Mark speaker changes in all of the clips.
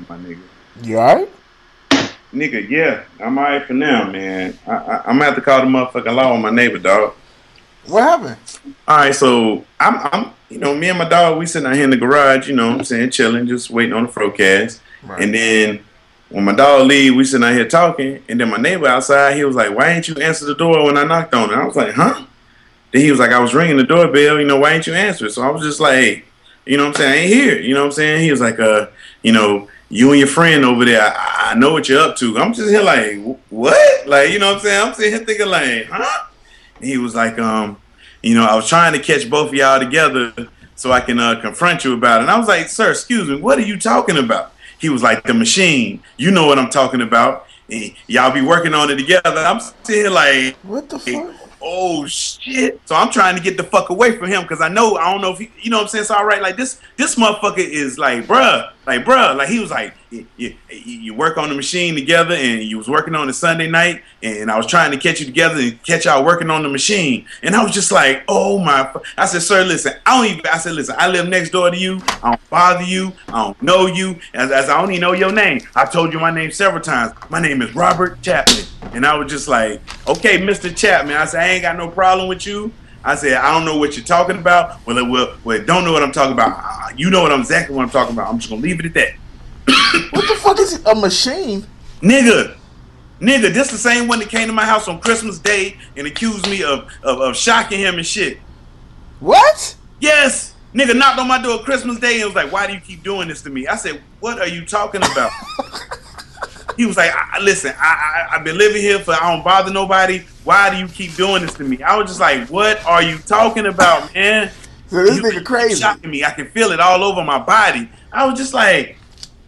Speaker 1: my nigga.
Speaker 2: You alright?
Speaker 1: Nigga, yeah, I'm alright for now, man. I'm gonna have to call the motherfucking law on my neighbor, dog.
Speaker 2: What happened?
Speaker 1: All right, so me and my dog, we sitting out here in the garage, what I'm saying, chilling, just waiting on the Frocast.
Speaker 2: Right.
Speaker 1: And then when my dog leave, we sitting out here talking. And then my neighbor outside, he was like, "Why ain't you answer the door when I knocked on it?" I was like, "Huh?" Then he was like, "I was ringing the doorbell, why ain't you answer it?" So I was just like, hey, what I'm saying, I ain't here. You know what I'm saying? He was like, you and your friend over there, I know what you're up to. I'm just here like, what? Like, you know what I'm saying? I'm sitting here thinking like, huh? And he was like, I was trying to catch both of y'all together so I can confront you about it. And I was like, sir, excuse me, what are you talking about? He was like, the machine. You know what I'm talking about. And y'all be working on it together. I'm sitting here like,
Speaker 2: What the fuck?
Speaker 1: oh shit! So I'm trying to get the fuck away from him because I don't know if he, you know what I'm saying. So all right, like this motherfucker is like, bruh, like he was like, you work on the machine together, and you was working on it Sunday night, and I was trying to catch you together and catch y'all working on the machine, and I was just like, oh my! I said, sir, listen, I said, listen, I live next door to you. I don't bother you. I don't know you. As I don't even know your name. I told you my name several times. My name is Robert Chapman. And I was just like, okay, Mr. Chapman. I said, I ain't got no problem with you. I said, I don't know what you're talking about. Well, don't know what I'm talking about. You know exactly what I'm talking about. I'm just going to leave it at that.
Speaker 2: What the fuck is a machine?
Speaker 1: Nigga, this the same one that came to my house on Christmas Day and accused me of shocking him and shit.
Speaker 2: What?
Speaker 1: Yes. Nigga knocked on my door Christmas Day and was like, why do you keep doing this to me? I said, what are you talking about? He was like, listen, I've been living here I don't bother nobody. Why do you keep doing this to me? I was just like, what are you talking about, man?
Speaker 2: So this nigga crazy.
Speaker 1: Shocking me. I can feel it all over my body. I was just like,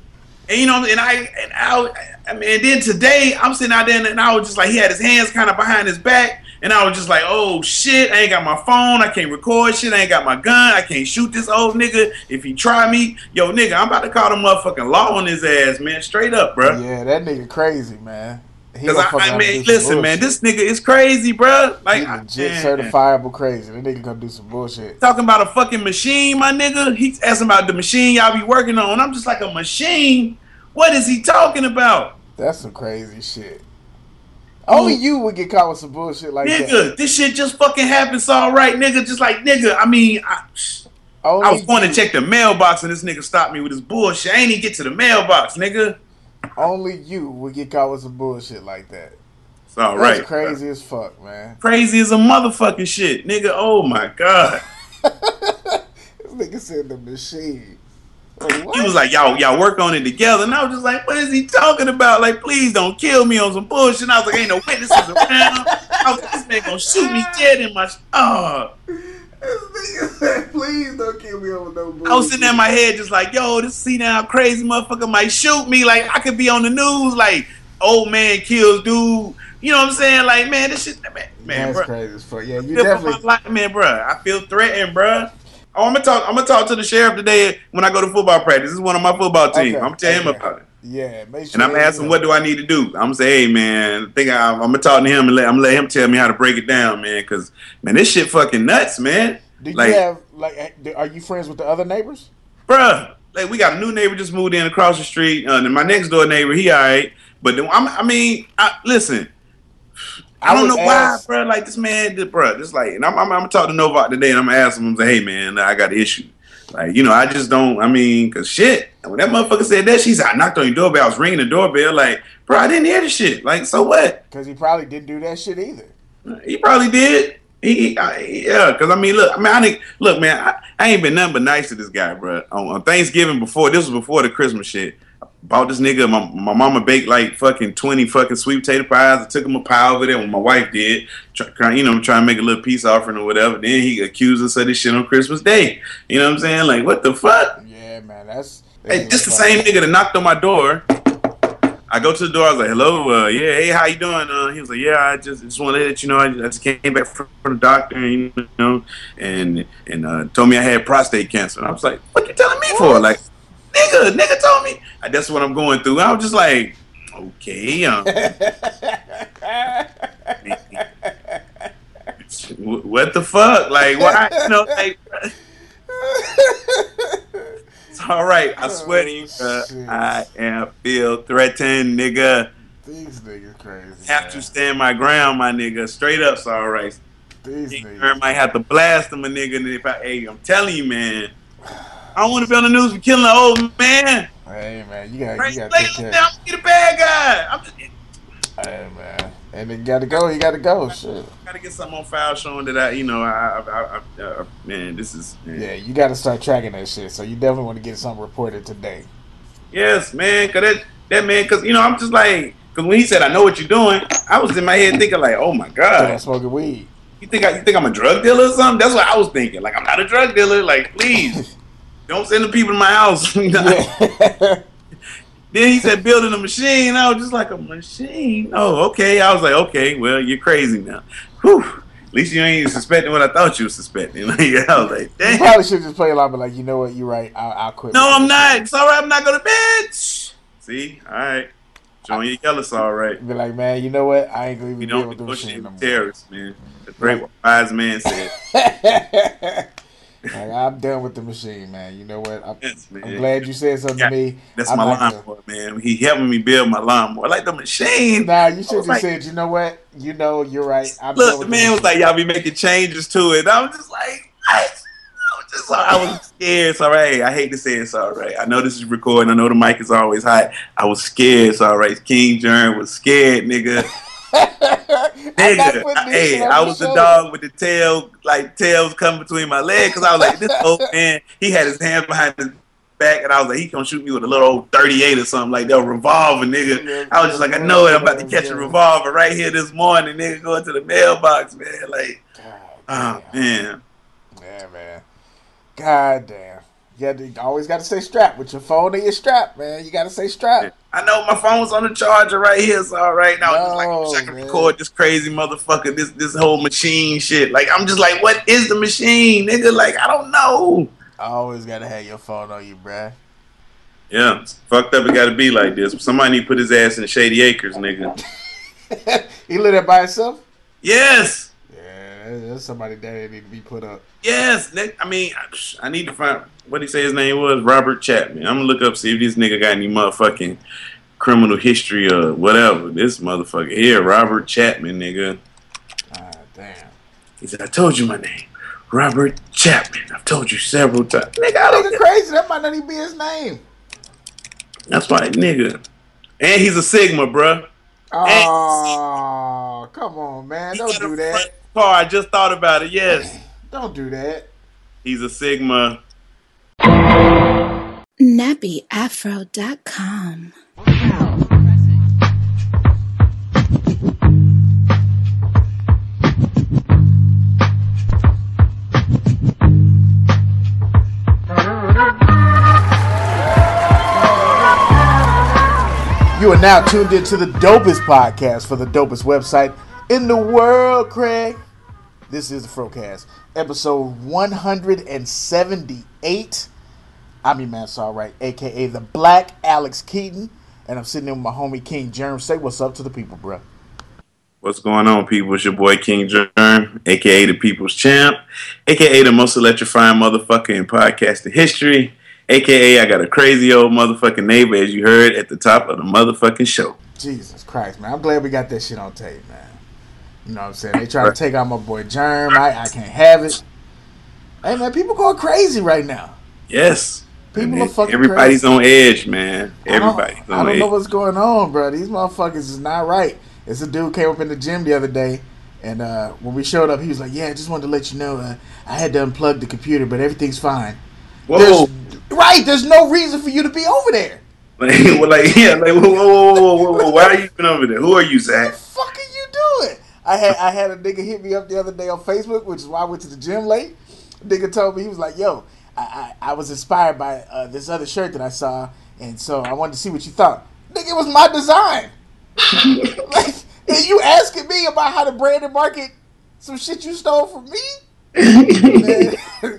Speaker 1: and then today I'm sitting out there and I was just like, he had his hands kind of behind his back. And I was just like, oh shit, I ain't got my phone, I can't record shit, I ain't got my gun, I can't shoot this old nigga if he try me. Yo, nigga, I'm about to call the motherfucking law on his ass, man, straight up, bro.
Speaker 2: Yeah, that nigga crazy, man.
Speaker 1: Because listen, man, this nigga is crazy, bro. Like,
Speaker 2: he legit certifiable crazy. That nigga gonna do some bullshit.
Speaker 1: Talking about a fucking machine, my nigga. He's asking about the machine y'all be working on. I'm just like, a machine? What is he talking about?
Speaker 2: That's some crazy shit. Only you would get caught with some bullshit like that.
Speaker 1: Nigga, this shit just fucking happened, so all right, nigga. Just like, nigga, I was going to check the mailbox and this nigga stopped me with his bullshit. I ain't even get to the mailbox, nigga.
Speaker 2: Only you would get caught with some bullshit like that.
Speaker 1: It's all right.
Speaker 2: That's crazy as fuck, man.
Speaker 1: Crazy as a motherfucking shit, nigga. Oh my god.
Speaker 2: This nigga said the machine.
Speaker 1: What? He was like, y'all work on it together. And I was just like, what is he talking about? Like, please don't kill me on some bullshit. And I was like, ain't no witnesses around. I was like, this man gonna shoot me dead in my...
Speaker 2: This nigga said, please don't kill me over no bullshit.
Speaker 1: I was sitting in my head just like, yo, this see-now crazy motherfucker might shoot me. Like, I could be on the news like, old man kills dude. You know what I'm saying? Like, man, this shit... Man,
Speaker 2: that's
Speaker 1: bro,
Speaker 2: crazy as fuck. Yeah, you definitely...
Speaker 1: Man, bro, I feel threatened, bro. Oh, I'm gonna talk to the sheriff today when I go to football practice. This is one of my football teams. Okay, I'm gonna tell him about it.
Speaker 2: Yeah, make sure.
Speaker 1: And I'm gonna ask him, what do I need to do? I'm gonna say, hey man, I'm gonna talk to him and I'm gonna let him tell me how to break it down, man. Cause man, this shit fucking nuts, man.
Speaker 2: Do you have are you friends with the other neighbors?
Speaker 1: Bruh, like we got a new neighbor just moved in across the street. And my next door neighbor, he alright. But listen. I don't know why, bro. Like this man, bro. Just like, and I'm gonna talk to Novak today, and I'm gonna ask him. I'm gonna say, hey, man, I got an issue. Like, I just don't. Cause shit. When that motherfucker said that, she said, I knocked on your doorbell. I was ringing the doorbell. Like, bro, I didn't hear the shit. Like, so what?
Speaker 2: Cause he probably didn't do that shit either.
Speaker 1: He probably did. Yeah. Cause look, man. I ain't been nothing but nice to this guy, bro. On Thanksgiving this was before the Christmas shit. Bought this nigga, my mama baked like fucking 20 fucking sweet potato pies. I took him a pie over there when my wife did. Trying to make a little peace offering or whatever. Then he accused us of this shit on Christmas Day. You know what I'm saying? Like, what the fuck?
Speaker 2: Yeah, man, that's
Speaker 1: just the same nigga that knocked on my door. I go to the door, I was like, hello, yeah, hey, how you doing? He was like, yeah, I just want to let you know, I just came back from the doctor, and told me I had prostate cancer. And I was like, what you telling me for? Like, nigga told me. That's what I'm going through. I was just like, okay. What the fuck? Like, why? It's all right. I swear to you, I am feel threatened, nigga.
Speaker 2: These niggas crazy.
Speaker 1: Have to stand my ground, my nigga. Straight up, all right.
Speaker 2: These
Speaker 1: King
Speaker 2: niggas
Speaker 1: might have to blast him, a nigga. And if I'm telling you, man, I don't want to be on the news for killing an old man.
Speaker 2: Hey, man, you gotta take care.
Speaker 1: I'm gonna be the bad guy.
Speaker 2: Hey, man, and it gotta go. You gotta go. Shit.
Speaker 1: Gotta get something on file showing that man, this is. Man.
Speaker 2: Yeah, you gotta start tracking that shit. So you definitely want to get something reported today.
Speaker 1: Yes, man, cause that man, cause I'm just like, cause when he said, "I know what you're doing," I was in my head thinking like, "Oh my god,
Speaker 2: smoking weed."
Speaker 1: You think I'm a drug dealer or something? That's what I was thinking. Like, I'm not a drug dealer. Like, please, don't send the people to my house. Then he said building a machine. I was just like, a machine? Oh, okay. I was like, okay, well, you're crazy now. Whew. At least you ain't suspecting what I thought you were suspecting. Like, I was like, damn.
Speaker 2: You probably should just play along, but like, you know what? You're right. I'll quit.
Speaker 1: No, I'm not. It's all right. I'm not going to bed. See? All right. Showing your yellow, all right.
Speaker 2: Be like, man, you know what? I ain't gonna even
Speaker 1: be
Speaker 2: able to do shit no more.
Speaker 1: Terrorists, man. The great wise man said.
Speaker 2: Like, I'm done with the machine, man. You know what? I'm
Speaker 1: man.
Speaker 2: glad you said something to me.
Speaker 1: That's my lawnmower, man. He helping me build my lawnmower. Like the machine.
Speaker 2: Nah, you should have said, you know what? You know, you're right.
Speaker 1: Look, the man was like, y'all be making changes to it. I was just like, I was scared. It's all right. I hate to say it's all right. I know this is recording. I know the mic is always hot. I was scared. It's all right. King Germ was scared, nigga. Nigga, I was the dog with the tail, like tails coming between my legs, because I was like, this old man, he had his hands behind his back, and I was like, he gonna shoot me with a little old 38 or something like that, revolver, nigga. I was just like, I know it. I'm about to catch a revolver right here this morning, nigga, going to the mailbox, man. Like, oh, man.
Speaker 2: Yeah, man. God damn. You always got to stay strapped with your phone and your strap, man. You got to stay strapped.
Speaker 1: I know my phone's on the charger right here. It's all right now. I wish I could record this crazy motherfucker, this whole machine shit. Like, I'm just like, what is the machine, nigga? Like, I don't know.
Speaker 2: I always got to have your phone on you, bruh.
Speaker 1: Yeah, it's fucked up. It got to be like this. Somebody need to put his ass in Shady Acres, nigga.
Speaker 2: He live there by himself?
Speaker 1: Yes.
Speaker 2: There's somebody there that need to be put up.
Speaker 1: Yes. I mean, I need to find what he say his name was. Robert Chapman. I'm going to look up, see if this nigga got any motherfucking criminal history or whatever. This motherfucker here, Robert Chapman, nigga.
Speaker 2: Ah, damn.
Speaker 1: He said, I told you my name. Robert Chapman. I've told you several times. Nigga,
Speaker 2: nigga crazy. That might not even be his name.
Speaker 1: That's right, nigga. And he's a Sigma, bruh.
Speaker 2: Oh, come on, man. Don't do that.
Speaker 1: Car, I just thought about it, yes.
Speaker 2: Don't do that.
Speaker 1: He's a Sigma.
Speaker 3: NappyAfro.com.
Speaker 2: You are now tuned into the dopest podcast for the dopest website in the world, Craig. This is the Frocast, episode 178. I'm your man, Saul Wright, a.k.a. the Black Alex Keaton, and I'm sitting in with my homie King Germ. Say what's up to the people, bro.
Speaker 1: What's going on, people? It's your boy King Germ, a.k.a. the People's Champ, a.k.a. the most electrifying motherfucker in podcasting history, a.k.a. I got a crazy old motherfucking neighbor, as you heard at the top of the motherfucking show.
Speaker 2: Jesus Christ, man. I'm glad we got that shit on tape, man. You know what I'm saying? They try to take out my boy Germ. I can't have it. Hey, man, people going crazy right now.
Speaker 1: Yes.
Speaker 2: People are fucking
Speaker 1: everybody's
Speaker 2: crazy.
Speaker 1: On edge, man. Everybody's on edge.
Speaker 2: I don't know what's going on, bro. These motherfuckers is not right. It's a dude came up in the gym the other day, and when we showed up, he was like, yeah, I just wanted to let you know I had to unplug the computer, but everything's fine.
Speaker 1: Whoa.
Speaker 2: There's no reason for you to be over there.
Speaker 1: Whoa. Why are you even over there? Who are you, Zach?
Speaker 2: What the fuck are you doing? I had a nigga hit me up the other day on Facebook, which is why I went to the gym late. Nigga told me, he was like, yo, I was inspired by this other shirt that I saw, and so I wanted to see what you thought. Nigga, it was my design. Like, and you asking me about how to brand and market some shit you stole from me? Man,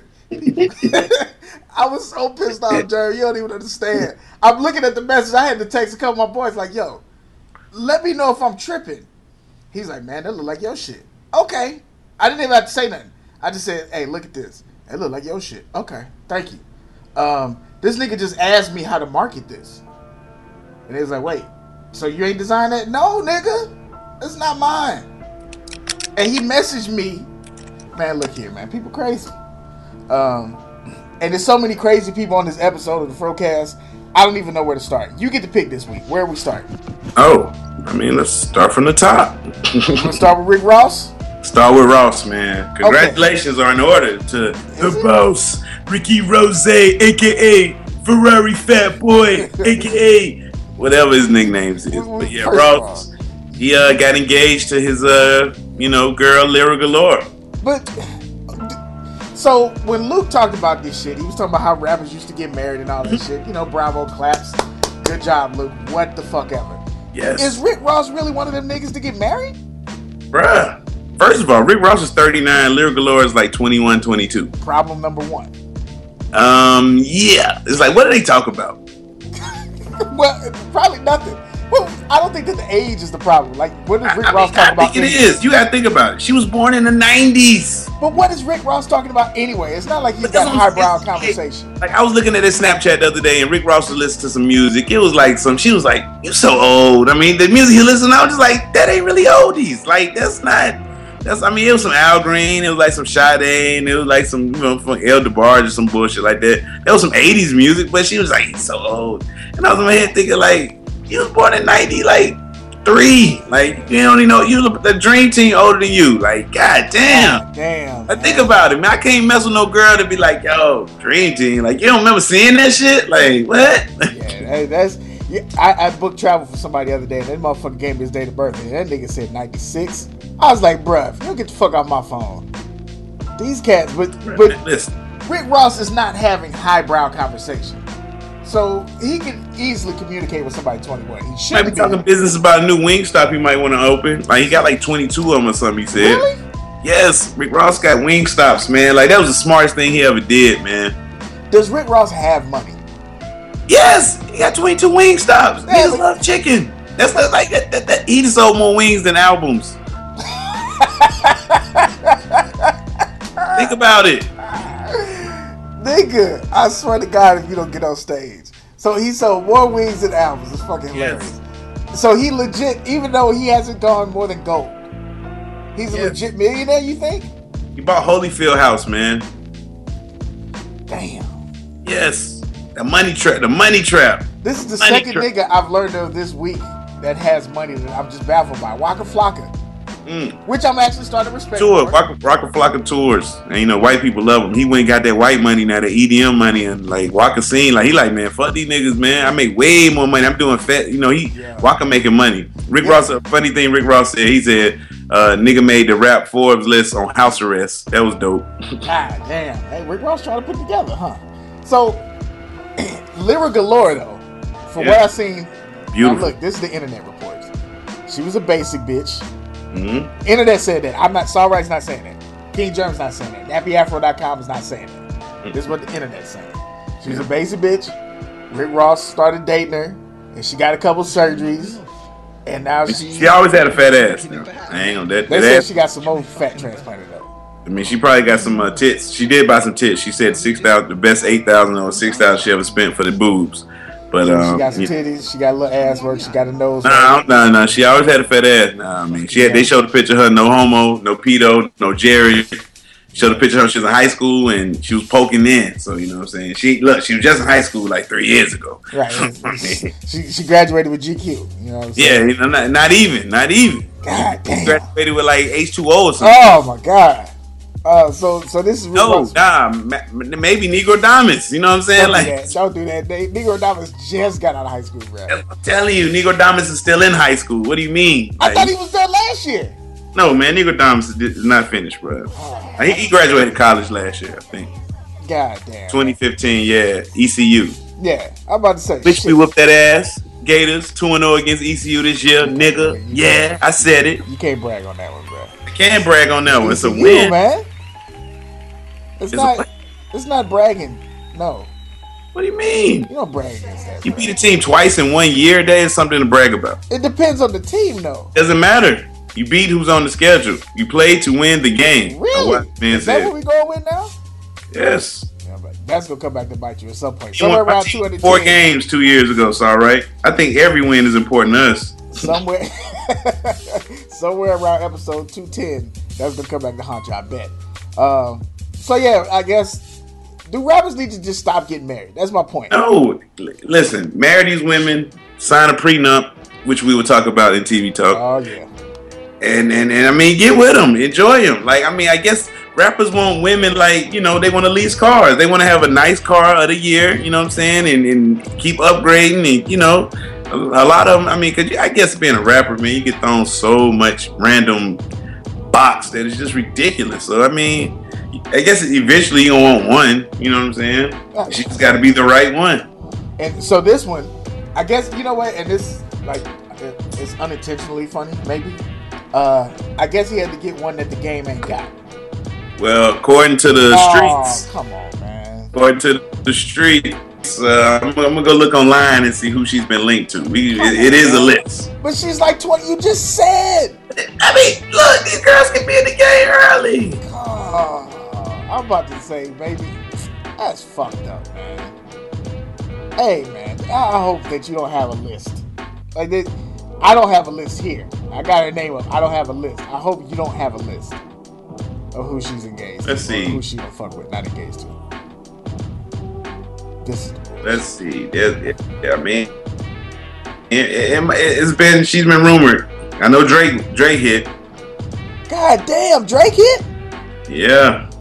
Speaker 2: I was so pissed off, Jerry. You don't even understand. I'm looking at the message. I had to text a couple of my boys like, yo, let me know if I'm tripping. He's like, man, that look like your shit. Okay. I didn't even have to say nothing. I just said, hey, look at this. It look like your shit. Okay. Thank you. This nigga just asked me how to market this. And he was like, wait, so you ain't designed that? No, nigga. It's not mine. And he messaged me, man, look here, man. People crazy. And there's so many crazy people on this episode of the Frocast. I don't even know where to start. You get to pick this week. Where are we starting?
Speaker 1: Oh, I mean, let's start from the top.
Speaker 2: You want to start with Rick Ross?
Speaker 1: Start with Ross, man. Congratulations are in order to the boss, Ricky Rose, a.k.a. Ferrari Fat Boy, a.k.a. whatever his nicknames is. But yeah, Ross, he got engaged to his, girl, Lyra Galore.
Speaker 2: But, so, when Luke talked about this shit, he was talking about how rappers used to get married and all that shit. You know, bravo, claps. Good job, Luke. What the fuck ever.
Speaker 1: Yes.
Speaker 2: Is Rick Ross really one of them niggas to get married?
Speaker 1: Bruh. First of all, Rick Ross is 39. Lyra Galore is like 21, 22.
Speaker 2: Problem number one.
Speaker 1: Yeah. It's like, what do they talk about?
Speaker 2: Well, probably nothing. Well, I don't think that the age is the problem. Like, what is Rick Ross talking about?
Speaker 1: I think it is. You gotta think about it. She was born in the 90s.
Speaker 2: But what is Rick Ross talking about anyway? It's not like he's got highbrow conversation.
Speaker 1: Like, I was looking at his Snapchat the other day, and Rick Ross was listening to some music. It was like she was like, "You're so old." I mean, the music he listened to, I was just like, that ain't really oldies. Like, it was some Al Green, it was like some Sade, and it was like some, from El DeBarge or some bullshit like that. There was some 80s music, but she was like, "He's so old." And I was in my head thinking, like, you was born in 93. Like, you don't even know, you the Dream Team older than you. Like, god damn.
Speaker 2: Damn.
Speaker 1: Like, think about it, man. I can't mess with no girl to be like, yo, Dream Team. Like, you don't remember seeing that shit? Like, what?
Speaker 2: Yeah, that's... Yeah, I booked travel for somebody the other day, and that motherfucker gave me his date of birth, and that nigga said 96. I was like, bruh, if you don't get the fuck off my phone. These cats, but
Speaker 1: listen.
Speaker 2: Rick Ross is not having highbrow conversation. So he can easily communicate with somebody 21. He should
Speaker 1: be talking business about a new Wingstop he might want to open. Like, he got like 22 of them or something, he said.
Speaker 2: Really?
Speaker 1: Yes, Rick Ross got Wingstops, man. Like, that was the smartest thing he ever did, man.
Speaker 2: Does Rick Ross have money?
Speaker 1: Yes, he got 22 Wingstops. Niggas love chicken. That's not like that. He just sold more wings than albums. Think about it.
Speaker 2: Nigga, I swear to God, if you don't get on stage. So he sold more wings than albums. It's fucking hilarious. So he legit, even though he hasn't gone more than gold, he's a legit millionaire, you think?
Speaker 1: He bought Holyfield House, man.
Speaker 2: Damn.
Speaker 1: Yes. The money trap.
Speaker 2: This is the second nigga I've learned of this week that has money that I'm just baffled by. Waka Flocka. Which I'm actually starting to respect.
Speaker 1: Waka Flocka tours. And white people love him. He went and got that white money now, the EDM money, and like Waka scene. Like, he like, man, fuck these niggas, man. I make way more money. I'm doing fat. Waka making money. Rick Ross, a funny thing Rick Ross said, he said, nigga made the rap Forbes list on house arrest. That was dope.
Speaker 2: God damn. Hey, Rick Ross trying to put it together, huh? So, Lyra Galore, though, from what I've seen,
Speaker 1: beautiful.
Speaker 2: Look, this is the internet reports. She was a basic bitch.
Speaker 1: Mm-hmm.
Speaker 2: Internet said that. I'm not. Sawright's not saying that. King Germ's not saying that. NappyAfro.com is not saying that. Mm-hmm. This is what the internet's saying. She was a basic bitch. Rick Ross started dating her, and she got a couple surgeries, and now
Speaker 1: she always had a fat ass. Now. I ain't on that.
Speaker 2: They said she got some more fat transplanted though.
Speaker 1: I mean, she probably got some tits. She did buy some tits. She said 6,000, the best 8,000 or 6,000 she ever spent for the boobs. But
Speaker 2: she got some titties. She got a little ass work. She got a nose.
Speaker 1: No. She always had a fat ass. Nah, I mean, they showed a picture of her, no homo, no pedo, no Jerry. Showed a picture of her. She was in high school and she was poking in. So you know what I'm saying. She was just in high school like 3 years ago.
Speaker 2: Right. she graduated with GQ. You know what I'm saying?
Speaker 1: Yeah, not even.
Speaker 2: God damn.
Speaker 1: She graduated with like H2O or something.
Speaker 2: Oh my god. So this is
Speaker 1: maybe Negro Diamonds. You know what I'm saying?
Speaker 2: Don't do that. Negro Diamonds just got out of high school, bro.
Speaker 1: I'm telling you, Negro Diamonds is still in high school. What do you mean?
Speaker 2: I thought he was there last year.
Speaker 1: No, man, Negro Diamonds is not finished, bro. He graduated college last year, I think.
Speaker 2: God damn.
Speaker 1: 2015, yeah, ECU.
Speaker 2: Yeah, I'm about to say.
Speaker 1: Bitch, we whooped that ass. Gators 2-0 against ECU this year, nigga. Yeah, I said it.
Speaker 2: You can't brag on that one, bro.
Speaker 1: I can't brag on that one. It's a win,
Speaker 2: man. It's not bragging. No.
Speaker 1: What do you mean?
Speaker 2: You don't brag against that.
Speaker 1: You beat a team twice in 1 year. That is something to brag about.
Speaker 2: It depends on the team, though.
Speaker 1: Doesn't matter. You beat who's on the schedule. You played to win the game.
Speaker 2: Really? Is that what we going with now?
Speaker 1: Yes.
Speaker 2: That's gonna come back to bite you at some point.
Speaker 1: He
Speaker 2: Somewhere
Speaker 1: won
Speaker 2: around 210.
Speaker 1: 4 games 2 years ago, so all right. I think every win is important to us.
Speaker 2: Somewhere, somewhere around episode 210, that's gonna come back to haunt you, I bet. So yeah, I guess, do rappers need to just stop getting married? That's my point.
Speaker 1: No, listen, marry these women, sign a prenup, which we will talk about in TV Talk.
Speaker 2: Oh yeah.
Speaker 1: And I mean, get with them, enjoy them. Like, I mean, I guess rappers want women, like, you know, they want to lease cars. They want to have a nice car of the year, you know what I'm saying? And keep upgrading. And, you know, a lot of them, I mean, cause I guess being a rapper, man, you get thrown so much random box that it's just ridiculous. So, I mean, I guess eventually you're going to want one, you know what I'm saying? She's got to be the right one.
Speaker 2: And so this one, I guess, you know what? And this, like, it's unintentionally funny, maybe. I guess he had to get one that the game ain't got.
Speaker 1: Well, according to the streets.
Speaker 2: Oh, come on, man.
Speaker 1: According to the streets, I'm gonna go look online and see who she's been linked to. It is a list.
Speaker 2: But she's like 20. You just said.
Speaker 1: I mean, look, these girls can be in the game early.
Speaker 2: Oh, I'm about to say, baby, that's fucked up, man. Hey, man, I hope that you don't have a list like this. I don't have a list here. I got her name up. I don't have a list. I hope you don't have a list of who she's engaged
Speaker 1: Let's
Speaker 2: to.
Speaker 1: see.
Speaker 2: Who she don't fuck with, not engaged to.
Speaker 1: Let's see. Yeah, I mean, it's been, she's been rumored. I know Drake hit.
Speaker 2: God damn, Drake hit?
Speaker 1: Yeah.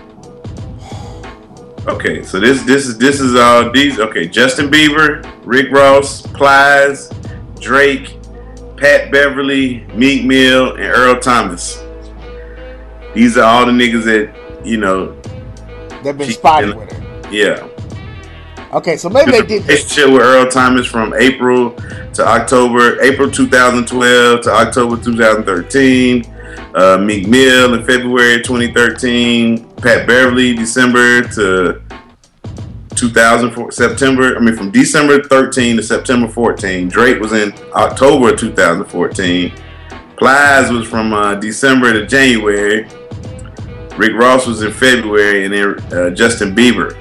Speaker 1: Okay, so this is all these. Okay, Justin Bieber, Rick Ross, Plies, Drake, Pat Beverly, Meek Mill, and Earl Thomas. These are all the niggas that, you know,
Speaker 2: they've been spotted with her.
Speaker 1: Yeah.
Speaker 2: Okay, so maybe they did
Speaker 1: this shit with Earl Thomas from April 2012 to October 2013. Meek Mill in February 2013. Pat Beverly December to 2004 September. I mean, from December 13 to September 14. Drake was in October 2014. Plies was from December to January. Rick Ross was in February, and then Justin Bieber.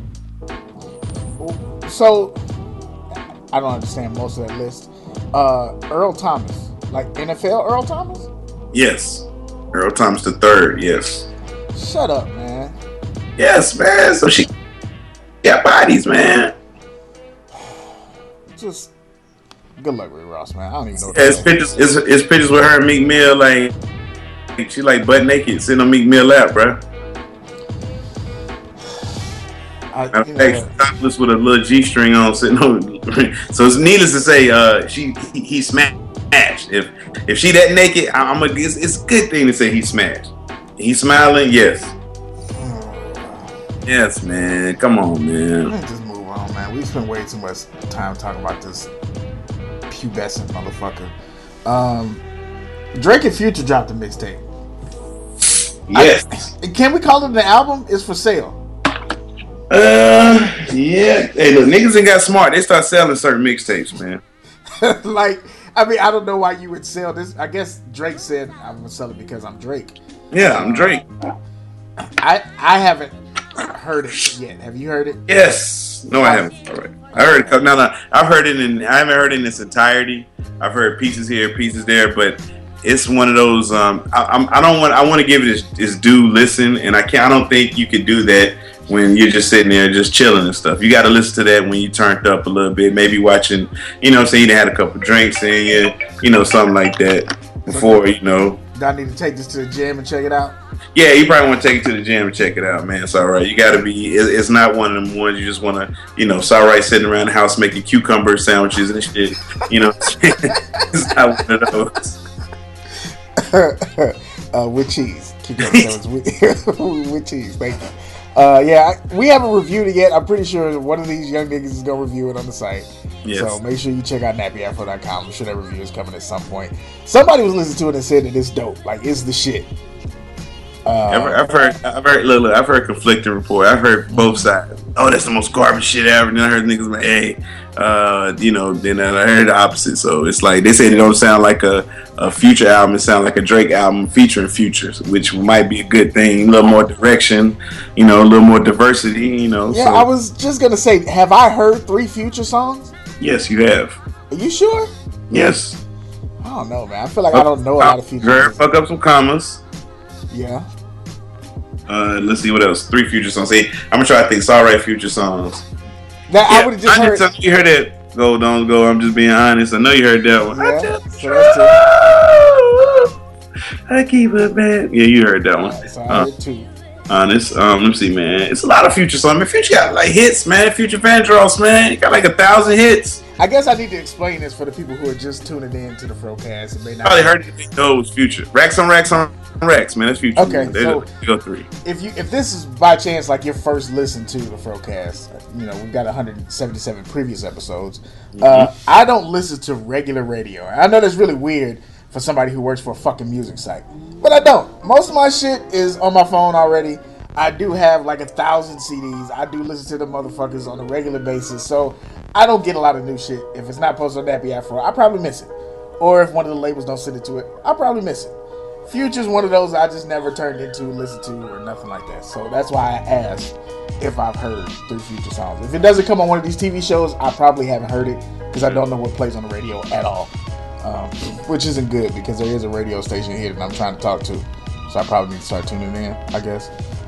Speaker 2: So I don't understand most of that list. Earl Thomas, like NFL Earl Thomas?
Speaker 1: Yes, Earl Thomas III. Yes.
Speaker 2: Shut up, man.
Speaker 1: Yes, man. So she got bodies, man.
Speaker 2: Just good luck, Rick Ross, man. I don't even know.
Speaker 1: It's pictures with her and Meek Mill, like she like butt naked sitting on Meek Mill lap, bro. Topless with a little G-string on, sitting on. So it's needless to say, he smashed. If she that naked, it's a good thing to say he smashed. He smiling, yes. Yes, man. Come on, man.
Speaker 2: Let's just move on, man. We spent way too much time talking about this pubescent motherfucker. Drake and Future dropped a mixtape.
Speaker 1: Yes.
Speaker 2: Can we call it an album? It's for sale.
Speaker 1: Yeah. Hey, look, niggas ain't got smart. They start selling certain mixtapes, man.
Speaker 2: Like, I mean, I don't know why you would sell this. I guess Drake said, I'm gonna sell it because I'm Drake.
Speaker 1: Yeah, I'm Drake.
Speaker 2: I haven't heard it yet. Have you heard it?
Speaker 1: Yes. No, I haven't. All right. I heard it. No. I've heard it I haven't heard it in its entirety. I've heard pieces here, pieces there, but it's one of those. I want to give it its due listen, and I don't think you can do that when you're just sitting there just chilling and stuff. You got to listen to that when you turned up a little bit, maybe watching, you know what I'm saying, you had a couple drinks in you know, something like that before, you know.
Speaker 2: Do I need to take this to the gym and check it out?
Speaker 1: Yeah, you probably want to take it to the gym and check it out, man. It's all right. You got to be, it's not one of them ones you just want to, you know, it's all right sitting around the house making cucumber sandwiches and shit, you know. It's not one of those.
Speaker 2: With cheese. Cucumber sandwiches with cheese. Thank you. Yeah, we haven't reviewed it yet. I'm pretty sure one of these young niggas is going to review it on the site. Yes. So make sure you check out nappyafro.com. I'm sure that review is coming at some point. Somebody was listening to it and said that it's dope. Like, it's the shit.
Speaker 1: I've heard. Look, I've heard conflicting report. I've heard both sides. Oh, that's the most garbage shit ever. And then I heard niggas like, hey, then I heard the opposite. So it's like they said it don't sound like a Future album. It sounds like a Drake album featuring Futures, which might be a good thing. A little more direction, a little more diversity.
Speaker 2: Yeah, so. I was just gonna say, have I heard 3 Future songs?
Speaker 1: Yes, you have.
Speaker 2: Are you sure?
Speaker 1: Yes.
Speaker 2: I don't know, man. I feel like I don't know a lot of Future.
Speaker 1: Fuck up some commas.
Speaker 2: Yeah.
Speaker 1: Let's see what else. 3 Future songs. Hey, I'm gonna try to think. It's alright, Future songs.
Speaker 2: Now I would have just heard.
Speaker 1: You heard that? Go, don't go. I'm just being honest. I know you heard that one.
Speaker 2: Yeah,
Speaker 1: I keep it bad. Yeah, you heard that one.
Speaker 2: So I heard 2.
Speaker 1: Honest. Let me see, man. It's a lot of Future songs. Man, Future got like hits, man. Future Vandross, man. He got like 1,000 hits.
Speaker 2: I guess I need to explain this for the people who are just tuning in to the Frocast and may not.
Speaker 1: Probably heard it. Those Future. Racks on Racks on Racks, man. That's Future.
Speaker 2: Okay, so
Speaker 1: go 3.
Speaker 2: If this is by chance like your first listen to the Frocast, we've got 177 previous episodes. I don't listen to regular radio. I know that's really weird for somebody who works for a fucking music site, but I don't. Most of my shit is on my phone already. I do have like 1,000 CDs. I do listen to the motherfuckers on a regular basis, so I don't get a lot of new shit. If it's not posted on Nappy Afro, I probably miss it. Or if one of the labels don't send it to it, I'll probably miss it. Future's one of those I just never turned into, listened to, or nothing like that. So that's why I asked if I've heard 3 Future songs. If it doesn't come on one of these TV shows, I probably haven't heard it because I don't know what plays on the radio at all. Which isn't good because there is a radio station here that I'm trying to talk to. So I probably need to start tuning in, I guess.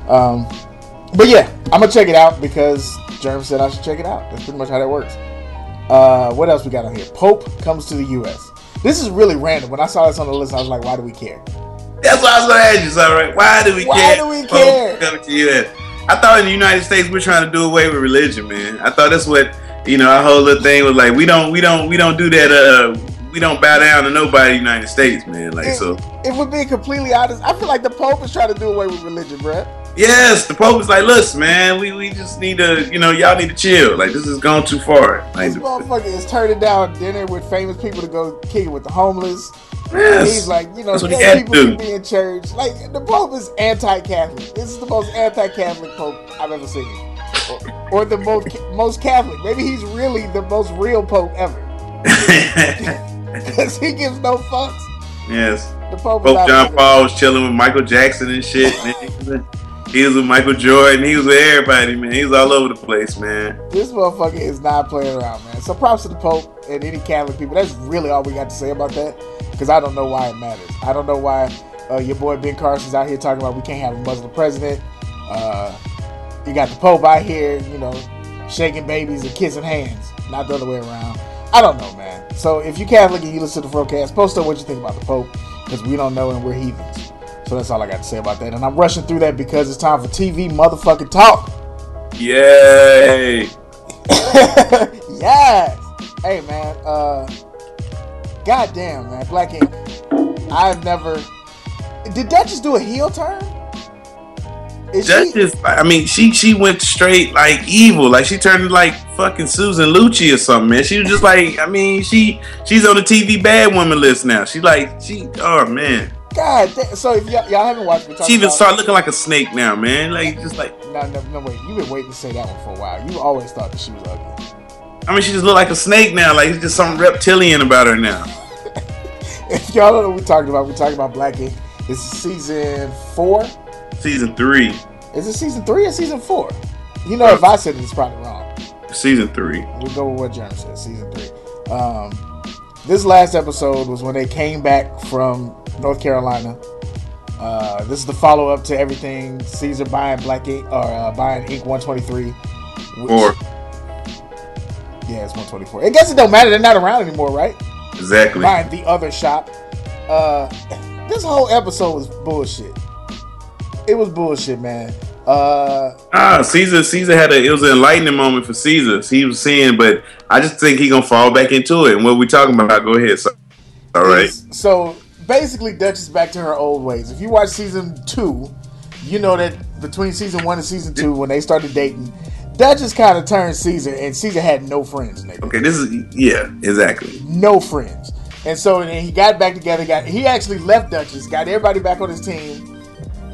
Speaker 2: But yeah, I'm going to check it out because Jerm said I should check it out. That's pretty much how that works. What else we got on here? Pope comes to the U.S. This is really random. When I saw this on the list, I was like, why do we care?
Speaker 1: That's what I was going to ask you, so right? Why do we care?
Speaker 2: Why do we care?
Speaker 1: Coming to the U.S. I thought in the United States we're trying to do away with religion, man. I thought that's what our whole little thing was like. We don't do that. We don't bow down to nobody in the United States, man.
Speaker 2: If we're being completely honest, I feel like the Pope is trying to do away with religion, bruh.
Speaker 1: Yes, the Pope is like, listen, man, we just need to, y'all need to chill. Like, this has gone too far. Like,
Speaker 2: this motherfucker is turning down dinner with famous people to go kick it with the homeless.
Speaker 1: Yes.
Speaker 2: He's like,
Speaker 1: that's what
Speaker 2: people should be in church. Like, the Pope is anti-Catholic. This is the most anti-Catholic Pope I've ever seen. Or the most Catholic. Maybe he's really the most real Pope ever. Because he gives no fucks.
Speaker 1: Yes.
Speaker 2: The Pope
Speaker 1: John Paul was chilling with Michael Jackson and shit, man. He was with Michael Jordan. He was with everybody, man. He was all over the place, man.
Speaker 2: This motherfucker is not playing around, man. So props to the Pope and any Catholic people. That's really all we got to say about that. Because I don't know why it matters. I don't know why your boy Ben Carson's out here talking about we can't have a Muslim president. You got the Pope out here, shaking babies and kissing hands. Not the other way around. I don't know, man. So if you're Catholic and you listen to the Frocast, post up what you think about the Pope. Because we don't know and we're heathens. So that's all I got to say about that. And I'm rushing through that because it's time for TV motherfucking talk.
Speaker 1: Yay!
Speaker 2: Yes! Hey, man. Goddamn, man. Black Ink. I've never... Did Duchess do a heel turn?
Speaker 1: She went straight like evil. Like she turned like fucking Susan Lucci or something, man. She was just like, she's on the TV bad woman list now. Oh man.
Speaker 2: God damn. So if y'all haven't watched me,
Speaker 1: she even started looking like a snake now, man. Like just like.
Speaker 2: No, wait. You've been waiting to say that one for a while. You always thought that she was ugly.
Speaker 1: She just looked like a snake now. Like it's just something reptilian about her now.
Speaker 2: If y'all don't know what we're talking about Black Ink. This is season 4.
Speaker 1: Season 3.
Speaker 2: Is it season 3 or season 4? If I said it, it's probably wrong.
Speaker 1: Season 3.
Speaker 2: We'll go with what Jerm said. Season 3. This last episode was when they came back from North Carolina. This is the follow-up to everything Caesar buying Black Ink or buying Ink 123.
Speaker 1: 4.
Speaker 2: Yeah, it's 124. I guess it don't matter. They're not around anymore, right?
Speaker 1: Exactly.
Speaker 2: Buying the other shop. This whole episode was bullshit. It was bullshit, man.
Speaker 1: Caesar had it was an enlightening moment for Caesar. He was seeing, but I just think he gonna fall back into it. And what we talking about? Go ahead. So, all right.
Speaker 2: So basically, Duchess back to her old ways. If you watch season 2, you know that between season 1 and season 2, when they started dating, Duchess kind of turned Caesar, and Caesar had no friends, nigga.
Speaker 1: Okay, exactly.
Speaker 2: No friends. And so then he got back together. He actually left Duchess, got everybody back on his team.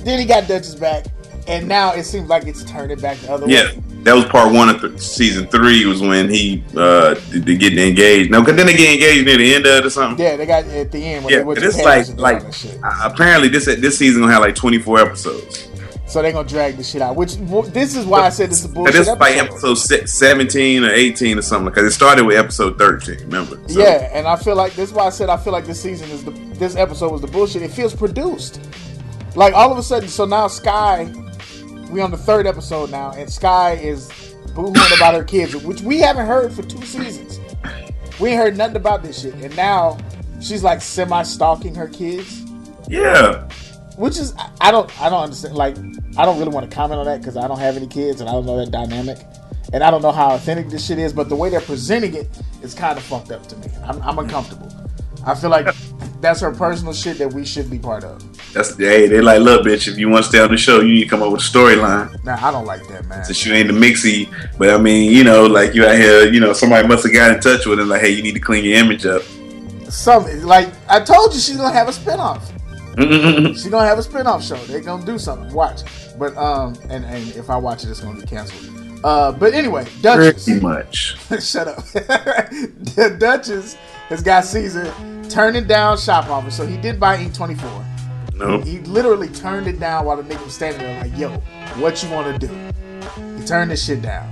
Speaker 2: then he got Duchess back, and now it seems like it's turning back the other way.
Speaker 1: Yeah, that was part 1 of season 3 was when he they get engaged. No, because then they get engaged near the end of it or something.
Speaker 2: Yeah, they got at the end when they went to
Speaker 1: it's
Speaker 2: Paris
Speaker 1: like apparently this season gonna have like 24 episodes.
Speaker 2: So they're gonna drag this shit out. Which this is why I said this is bullshit.
Speaker 1: This is like episode 17 or 18 or something, because it started with episode 13. Remember? So.
Speaker 2: Yeah, and I feel like this is why I said I feel like this season is this episode was the bullshit. It feels produced. Like all of a sudden, so now Sky, we on the 3rd episode now, and Sky is boo-hooing about her kids, which we haven't heard for 2 seasons. We ain't heard nothing about this shit, and now she's like semi-stalking her kids.
Speaker 1: Yeah.
Speaker 2: Which is I don't understand. Like I don't really want to comment on that because I don't have any kids and I don't know that dynamic, and I don't know how authentic this shit is. But the way they're presenting it is kind of fucked up to me. I'm uncomfortable. I feel like that's her personal shit that we should be part of.
Speaker 1: They like, look, bitch, if you want to stay on the show, you need to come up with a storyline.
Speaker 2: Nah, I don't like that, man.
Speaker 1: Since you ain't the mixie, but I mean, you know, like you out here, you know, somebody must have got in touch with him, like, hey, you need to clean your image up.
Speaker 2: Something like I told you, she's gonna have a spinoff. She's gonna have a spinoff show. They're gonna do something. Watch, but and if I watch it, it's gonna be canceled. But anyway, Duchess.
Speaker 1: Pretty much.
Speaker 2: Shut up. The Duchess has got Caesar turning down Shop Office, so he did buy Ink 24.
Speaker 1: Nope.
Speaker 2: He literally turned it down while the nigga was standing there like, yo, what you want to do? He turned this shit down.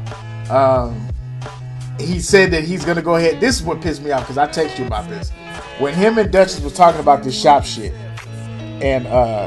Speaker 2: He said that he's going to go ahead. This is what pissed me off because I texted you about this. When him and Duchess was talking about this shop shit, and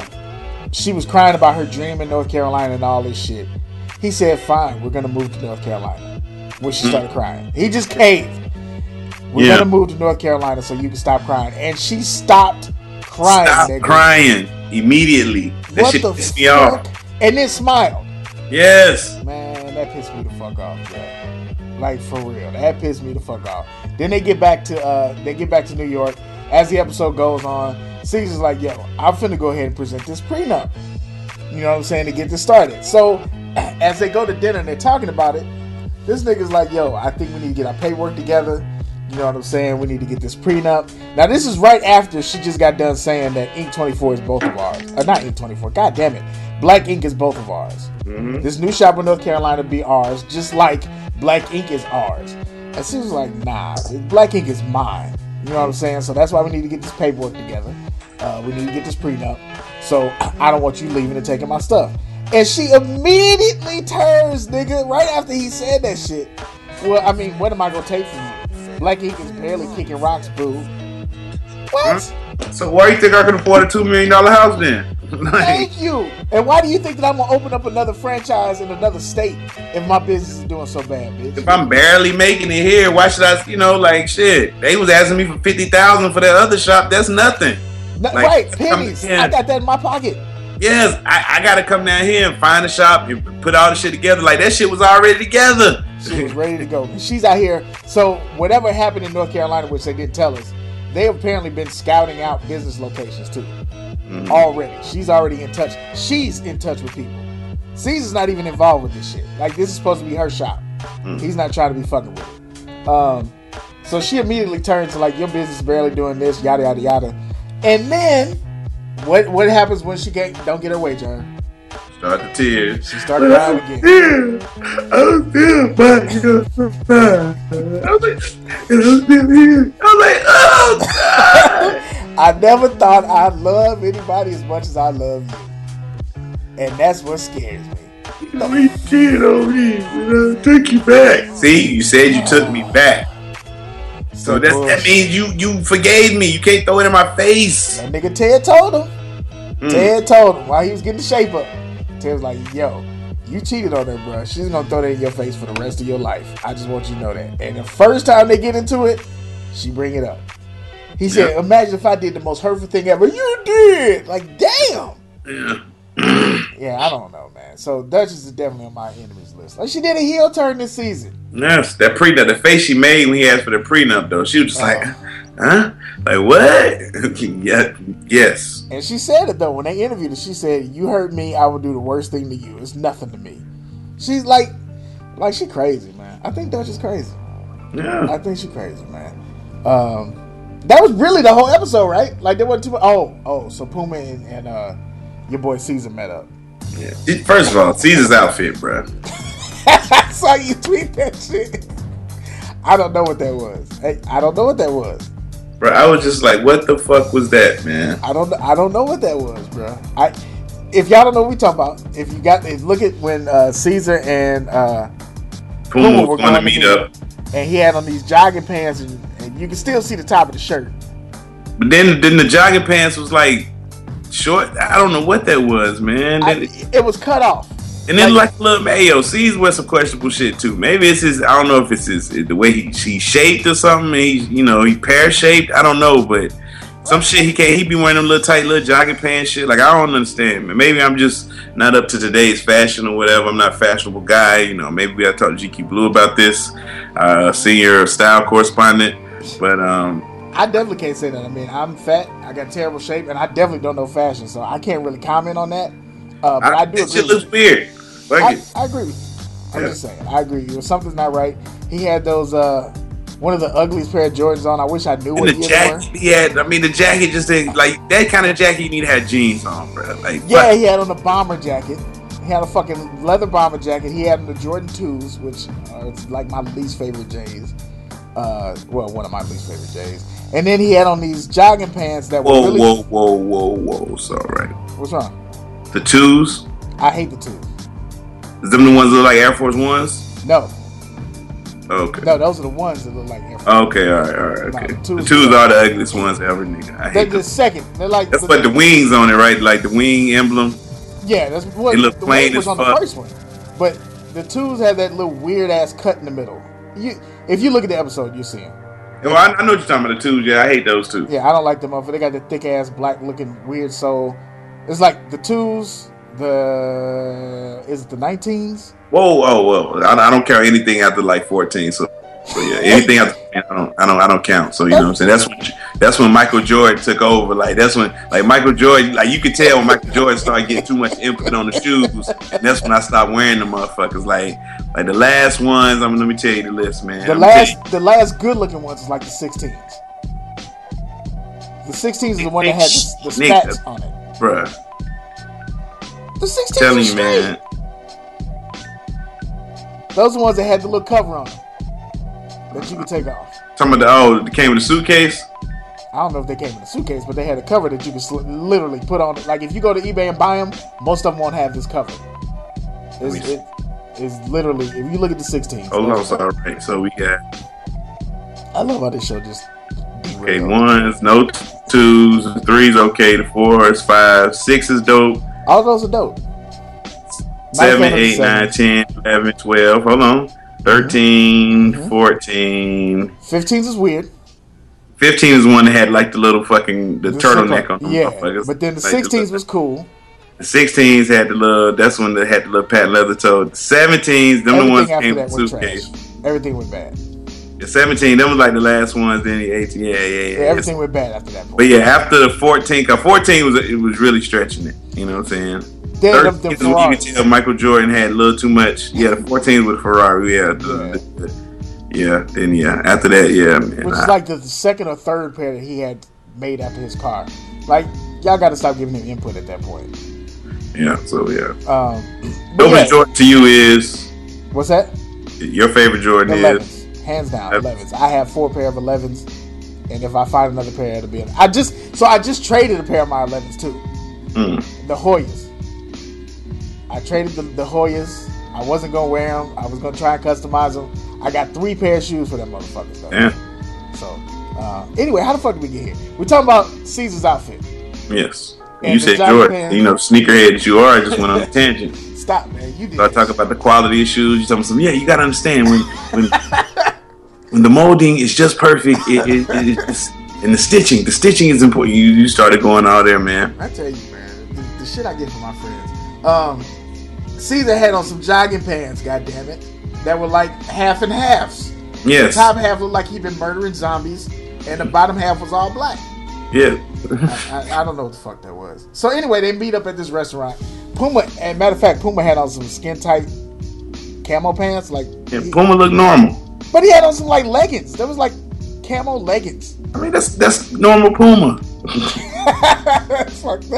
Speaker 2: she was crying about her dream in North Carolina and all this shit, he said, fine, we're going to move to North Carolina. When she started crying. He just caved. We're going to move to North Carolina so you can stop crying. And she stopped crying.
Speaker 1: Stop crying immediately. That shit pissed me off.
Speaker 2: And then smiled.
Speaker 1: Yes.
Speaker 2: Man, that pissed me the fuck off, bro. Like, for real. That pissed me the fuck off. Then they get back to New York. As the episode goes on, Caesar's like, yo, I'm finna go ahead and present this prenup. You know what I'm saying? To get this started. So, as they go to dinner and they're talking about it, this nigga's like, yo, I think we need to get our paperwork together. You know what I'm saying? We need to get this prenup. Now, this is right after she just got done saying that Ink 24 is both of ours. Not Ink 24. God damn it. Black Ink is both of ours. Mm-hmm. This new shop in North Carolina be ours, just like Black Ink is ours. And she was like, nah, Black Ink is mine. You know what I'm saying? So that's why we need to get this paperwork together. We need to get this prenup. So I don't want you leaving and taking my stuff. And she immediately turns, nigga, right after he said that shit. Well, I mean, what am I going to take from you? Black Ink is barely kicking rocks, boo. What?
Speaker 1: So why do you think I can afford a $2 million house then?
Speaker 2: Thank you. And why do you think that I'm going to open up another franchise in another state if my business is doing so bad, bitch?
Speaker 1: If I'm barely making it here, why should I, like, shit. They was asking me for $50,000 for that other shop. That's nothing.
Speaker 2: Right, pennies. I got that in my pocket.
Speaker 1: Yes, I got to come down here and find a shop and put all the shit together. Like, that shit was already together.
Speaker 2: She was ready to go. She's out here. So whatever happened in North Carolina, which they didn't tell us, they have apparently been scouting out business locations too. Mm-hmm. Already. She's already in touch. She's in touch with people. Caesar's not even involved with this shit. Like, this is supposed to be her shop. Mm-hmm. He's not trying to be fucking with it. So she immediately turns to like, your business is barely doing this, yada, yada, yada. And then what happens when she don't get her way, John?
Speaker 1: Start the tears.
Speaker 2: She started crying again.
Speaker 1: I'm still back. I was like, oh God.
Speaker 2: I never thought I'd love anybody as much as I love you. And that's what scares me.
Speaker 1: You cheated on me when I took you back. See, you said you took me back. So that means you forgave me. You can't throw it in my face.
Speaker 2: That nigga Ted told him. Ted told him while he was getting the shape up. Ted was like, yo, you cheated on her, bro. She's gonna throw that in your face for the rest of your life. I just want you to know that. And the first time they get into it, she bring it up. He said, imagine if I did the most hurtful thing ever. You did. Like, damn.
Speaker 1: Yeah.
Speaker 2: Yeah, I don't know, man. So Duchess is definitely on my enemies list. Like, she did a heel turn this season.
Speaker 1: Yes, that prenup, the face she made when he asked for the prenup, though, she was just like, huh? Like, what? Yeah, yes.
Speaker 2: And she said it, though, when they interviewed her. She said, you hurt me, I will do the worst thing to you. It's nothing to me. She's like she crazy, man. I think Duchess crazy.
Speaker 1: Yeah.
Speaker 2: I think she crazy, man. That was really the whole episode, right? Like, there wasn't too much. Oh, so Puma your boy Caesar met up.
Speaker 1: Yeah. First of all, Caesar's outfit, bro.
Speaker 2: I saw you tweet that shit. I don't know what that was. Hey, I don't know what that was.
Speaker 1: Bro, I was just like, what the fuck was that, man?
Speaker 2: I don't know what that was, bro. If y'all don't know what we talking about, if look at when Caesar and
Speaker 1: Puma were going to meet up,
Speaker 2: and he had on these jogging pants, and you can still see the top of the shirt.
Speaker 1: But then the jogging pants was like short. I don't know what that was, man.
Speaker 2: It was cut off.
Speaker 1: And then like little C's wear some questionable shit too. Maybe it's his. I don't know if it's the way he shaped or something. He pear shaped. I don't know, but some shit he can't. He be wearing them little tight little jogging pants shit. Like I don't understand. Maybe I'm just not up to today's fashion or whatever. I'm not a fashionable guy. Maybe we gotta talk to GQ Blue about this, senior style correspondent. But
Speaker 2: I definitely can't say that. I mean, I'm fat. I got terrible shape, and I definitely don't know fashion, so I can't really comment on that. But I do agree.
Speaker 1: Shit looks weird.
Speaker 2: I agree with you. I'm just saying. I agree. Something's not right. He had those one of the ugliest pair of Jordans on. I wish I knew what
Speaker 1: the jacket he had. I mean, the jacket just didn't like that kind of jacket. You need to have jeans on, bro. Like
Speaker 2: he had on a bomber jacket. He had a fucking leather bomber jacket. He had on the Jordan 2s, which it's like my least favorite J's. One of my least favorite J's. And then he had on these jogging pants that were
Speaker 1: whoa. So right.
Speaker 2: What's wrong?
Speaker 1: The 2s.
Speaker 2: I hate the 2s.
Speaker 1: Is them the ones that look like Air Force Ones?
Speaker 2: No.
Speaker 1: Okay.
Speaker 2: No, those are the ones that look like Air Force.
Speaker 1: Okay, all right. Okay. The 2s are the ugliest ones ever, nigga. I hate
Speaker 2: they're
Speaker 1: them.
Speaker 2: the second. They're like
Speaker 1: that's the wings on it, right? Like the wing emblem.
Speaker 2: Yeah, that's what
Speaker 1: it looked
Speaker 2: the
Speaker 1: plain
Speaker 2: wing was
Speaker 1: as
Speaker 2: on
Speaker 1: fuck.
Speaker 2: The first one. But the 2s have that little weird ass cut in the middle. If you look at the episode, you see them.
Speaker 1: Well, I know what you're talking about, the 2s. Yeah, I hate those too.
Speaker 2: Yeah, I don't like them. They got the thick ass black looking weird sole. It's like the 2s. Is it the 19s?
Speaker 1: Whoa! I don't count anything after like 14. So yeah, anything after I don't count. So you know what I'm saying. That's when Michael Jordan took over. Like that's when Michael Jordan, like you could tell when Michael Jordan started getting too much input on the shoes. And that's when I stopped wearing the motherfuckers. Like the last ones. Let me tell you the list, man.
Speaker 2: The last good looking ones is like the 16s. The 16s is the one that had the spats on it,
Speaker 1: bruh.
Speaker 2: The 16s
Speaker 1: telling you, man.
Speaker 2: Those are the ones that had the little cover on them that you could take off.
Speaker 1: Talking about they came in a suitcase?
Speaker 2: I don't know if they came in a suitcase, but they had a cover that you could literally put on. Like if you go to eBay and buy them, most of them won't have this cover. It's literally, if you look at the 16s.
Speaker 1: Oh, no, all right. So we got.
Speaker 2: I love how this show just.
Speaker 1: Okay, 1s, no 2s, 3s okay, the 4s, 5, 6 is dope.
Speaker 2: All those are dope.
Speaker 1: 7, 8, 9, 10, 11, 12. Hold on. 13, 14.
Speaker 2: 15s is weird.
Speaker 1: 15 is one that had like the little fucking the turtleneck on them.
Speaker 2: Yeah, but then the 16s was cool.
Speaker 1: The 16s had the little. That's when they had the little patent leather toe. The 17s, them the ones that came in the suitcase.
Speaker 2: Everything went bad.
Speaker 1: The 17, them was like the last ones. Then the 18, yeah.
Speaker 2: Everything went bad after that point.
Speaker 1: But yeah, after the 14, cause 14 was really stretching it. You know what I'm saying? 13 is when you can tell Michael Jordan had a little too much. Yeah, the 14 with Ferrari. Yeah, After that, yeah, man.
Speaker 2: Which is like the second or third pair that he had made after his car. Like y'all got to stop giving him input at that point.
Speaker 1: Yeah. So yeah.
Speaker 2: Favorite
Speaker 1: Jordan to you is
Speaker 2: what's that?
Speaker 1: Your favorite Jordan
Speaker 2: the 11s. Hands down 11s. I have 4 pair of 11s, and if I find another pair, it'll be. I just traded a pair of my 11s too. The Hoyas. I traded the Hoyas. I wasn't gonna wear them. I was gonna try and customize them. I got 3 pair of shoes for them motherfuckers though.
Speaker 1: Yeah.
Speaker 2: So anyway, how the fuck did we get here? We're talking about Caesar's outfit.
Speaker 1: Yes. And you said Jordan. Sneakerhead that you are. I just went on a tangent.
Speaker 2: Stop, man. You did.
Speaker 1: So I talk about the quality of shoes. You talking some? Yeah, you gotta understand when the molding is just perfect. It's, and the stitching is important. You started going out there, man.
Speaker 2: I tell you, man, the shit I get from my friends. Caesar had on some jogging pants, goddammit, that were like half and halves.
Speaker 1: Yes.
Speaker 2: The top half looked like he'd been murdering zombies, and the bottom half was all black.
Speaker 1: Yeah.
Speaker 2: I don't know what the fuck that was. So anyway, they meet up at this restaurant. Puma, and matter of fact, Puma had on some skin tight camo pants.
Speaker 1: Puma looked normal.
Speaker 2: But he had on some like leggings. There was like camo leggings.
Speaker 1: I mean, that's normal Puma.
Speaker 2: That's fucked up.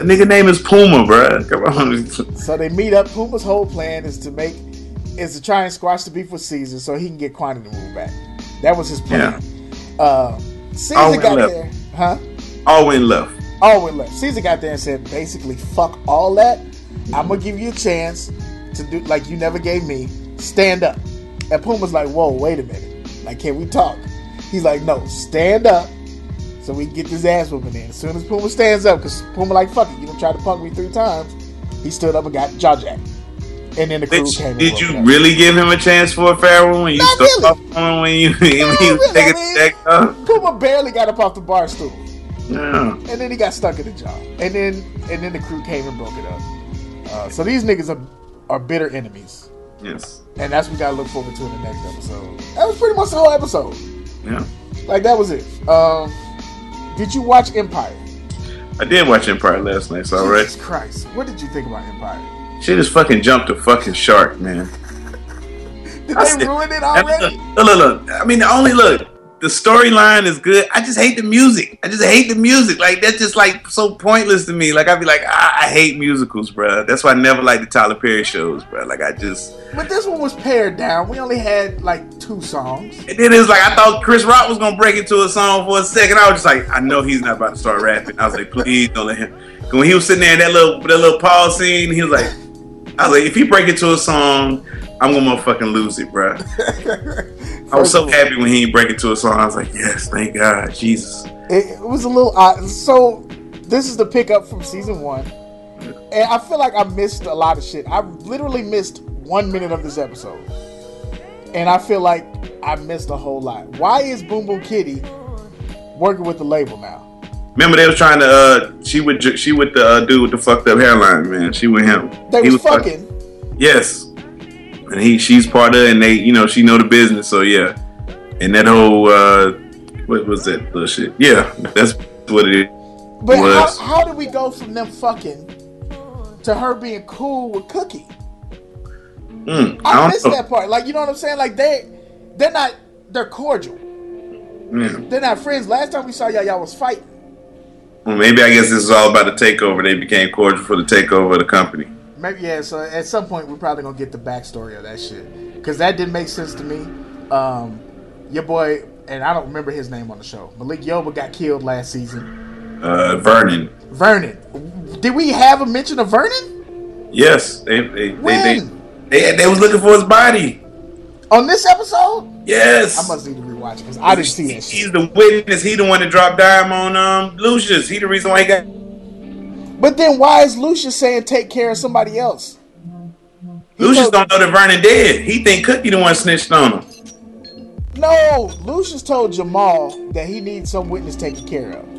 Speaker 1: The nigga name is Puma, bro. Come on.
Speaker 2: So they meet up. Puma's whole plan is to try and squash the beef with Caesar so he can get Quantity move back. That was his plan.
Speaker 1: Yeah.
Speaker 2: Caesar got there. Huh?
Speaker 1: All went left.
Speaker 2: Caesar got there and said, basically, fuck all that. I'm going to give you a chance to do like you never gave me. Stand up. And Puma's like, whoa, wait a minute. Like, can we talk? He's like, no, stand up so we can get this ass whooping in. As soon as Puma stands up, because Puma like, fuck it, you done tried to punk me 3 times. He stood up and got jaw jacked. And then the crew came.
Speaker 1: Did you really give him a chance for a fair one when you stood up on him when you was taking the deck up?
Speaker 2: Puma barely got up off the bar stool.
Speaker 1: Yeah.
Speaker 2: And then he got stuck in the jaw. And then the crew came and broke it up. So these niggas are bitter enemies.
Speaker 1: Yes.
Speaker 2: And that's what we gotta look forward to in the next episode. That was pretty much the whole episode.
Speaker 1: Yeah.
Speaker 2: Like that was it. Did you watch Empire?
Speaker 1: I did watch Empire last night, so alright.
Speaker 2: Jesus Christ. What did you think about Empire?
Speaker 1: She just fucking jumped a fucking shark, man.
Speaker 2: Did they ruin it already?
Speaker 1: Look. I mean, the storyline is good. I just hate the music. Like, that's just, like, so pointless to me. Like, I'd be like, I hate musicals, bro. That's why I never liked the Tyler Perry shows, bro. Like, I just...
Speaker 2: But this one was pared down. We only had, like, 2 songs.
Speaker 1: And then it was like, I thought Chris Rock was going to break into a song for a second. I was just like, I know he's not about to start rapping. I was like, please don't let him. When he was sitting there in that little pause scene, he was like... I was like, if he break into a song, I'm gonna motherfucking lose it, bro. I was so happy when he break into a song. I was like, yes, thank God, Jesus.
Speaker 2: It was a little odd. So this is the pickup from season 1, and I feel like I missed a lot of shit. I literally missed 1 minute of this episode, and I feel like I missed a whole lot. Why is Boom Boom Kitty working with the label now?
Speaker 1: Remember they was trying to she with the dude with the fucked up hairline, man. She with him.
Speaker 2: They was fucking.
Speaker 1: Yes. And she's part of it, and they, she know the business, so yeah. And that whole what was that bullshit? Yeah, that's what it
Speaker 2: but was. How did we go from them fucking to her being cool with Cookie? I missed that part. Like, you know what I'm saying? Like they're cordial. Yeah. They're not friends. Last time we saw y'all was fighting.
Speaker 1: Well, maybe I guess this is all about the takeover. They became cordial for the takeover of the company.
Speaker 2: Maybe, yeah. So at some point, we're probably gonna get the backstory of that shit, because that didn't make sense to me. Your boy, and I don't remember his name on the show, Malik Yoba got killed last season.
Speaker 1: Vernon.
Speaker 2: Did we have a mention of Vernon?
Speaker 1: Yes. They was looking for his body.
Speaker 2: On this episode?
Speaker 1: Yes.
Speaker 2: I must need to rewatch it because I didn't see that shit.
Speaker 1: He's the witness. He the one that dropped dime on Lucius. He the reason why he got...
Speaker 2: But then why is Lucius saying take care of somebody else?
Speaker 1: Lucius don't know that Vernon dead. He think Cookie the one snitched on him.
Speaker 2: No, Lucius told Jamal that he needs some witness taken care of.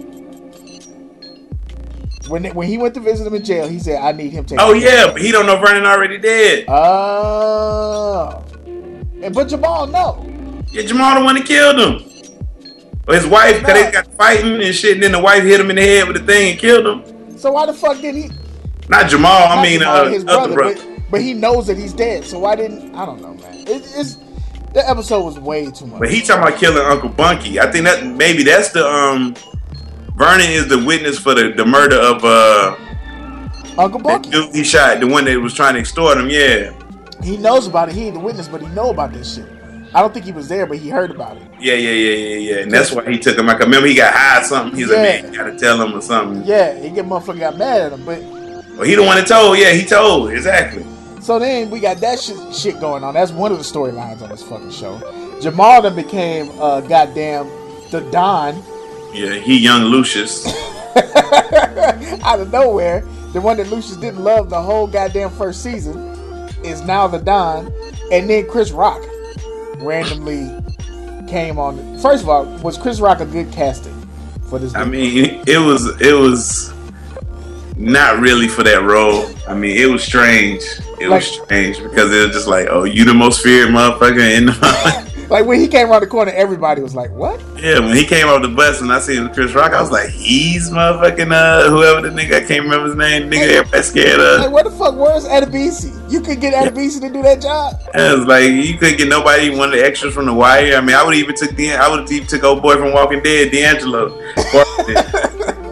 Speaker 2: When he went to visit him in jail, he said, I need him taken care of.
Speaker 1: Oh, yeah, but he don't know Vernon already dead.
Speaker 2: Oh. But Jamal, no.
Speaker 1: Yeah, Jamal the one that killed him. Or his wife, because they got fighting and shit, and then the wife hit him in the head with the thing and killed him.
Speaker 2: So why the fuck didn't he?
Speaker 1: Not Jamal, I mean
Speaker 2: Jamal, his
Speaker 1: other brother.
Speaker 2: But he knows that he's dead, so why didn't... I don't know, man. The episode was way too much.
Speaker 1: But he talking about killing Uncle Bunky. I think that maybe that's the... Vernon is the witness for the murder of...
Speaker 2: Uncle Bunky.
Speaker 1: The dude he shot, the one that was trying to extort him, yeah.
Speaker 2: He knows about it. He ain't the witness, but he know about this shit. I don't think he was there, but he heard about it.
Speaker 1: Yeah. And that's why he took him. I can remember he got high or something. He's like, man, you gotta tell him or something.
Speaker 2: Yeah, motherfucker got mad at him, but...
Speaker 1: Well, he the one that told. Yeah, he told. Exactly.
Speaker 2: So then we got that shit going on. That's one of the storylines on this fucking show. Jamal then became, goddamn, the Don.
Speaker 1: Yeah, he young Lucius.
Speaker 2: Out of nowhere, the one that Lucius didn't love the whole goddamn first season is now the Don. And then Chris Rock randomly came on. First of all, was Chris Rock a good casting for this?
Speaker 1: I mean, it was not really for that role. I mean, it was strange. It was strange because it was just like, oh, you the most feared motherfucker in the
Speaker 2: Like when he came around the corner, everybody was like, what?
Speaker 1: Yeah, when he came off the bus and I seen Chris Rock, I was like, he's motherfucking whoever the nigga, I can't remember his name, nigga, everybody scared of.
Speaker 2: Like, what the fuck, where's Adebisi? You could get Adebisi to do that job?
Speaker 1: Yeah, it was like, you couldn't get nobody, one of the extras from The Wire. I mean, I would have even took old boy from Walking Dead, D'Angelo.
Speaker 2: You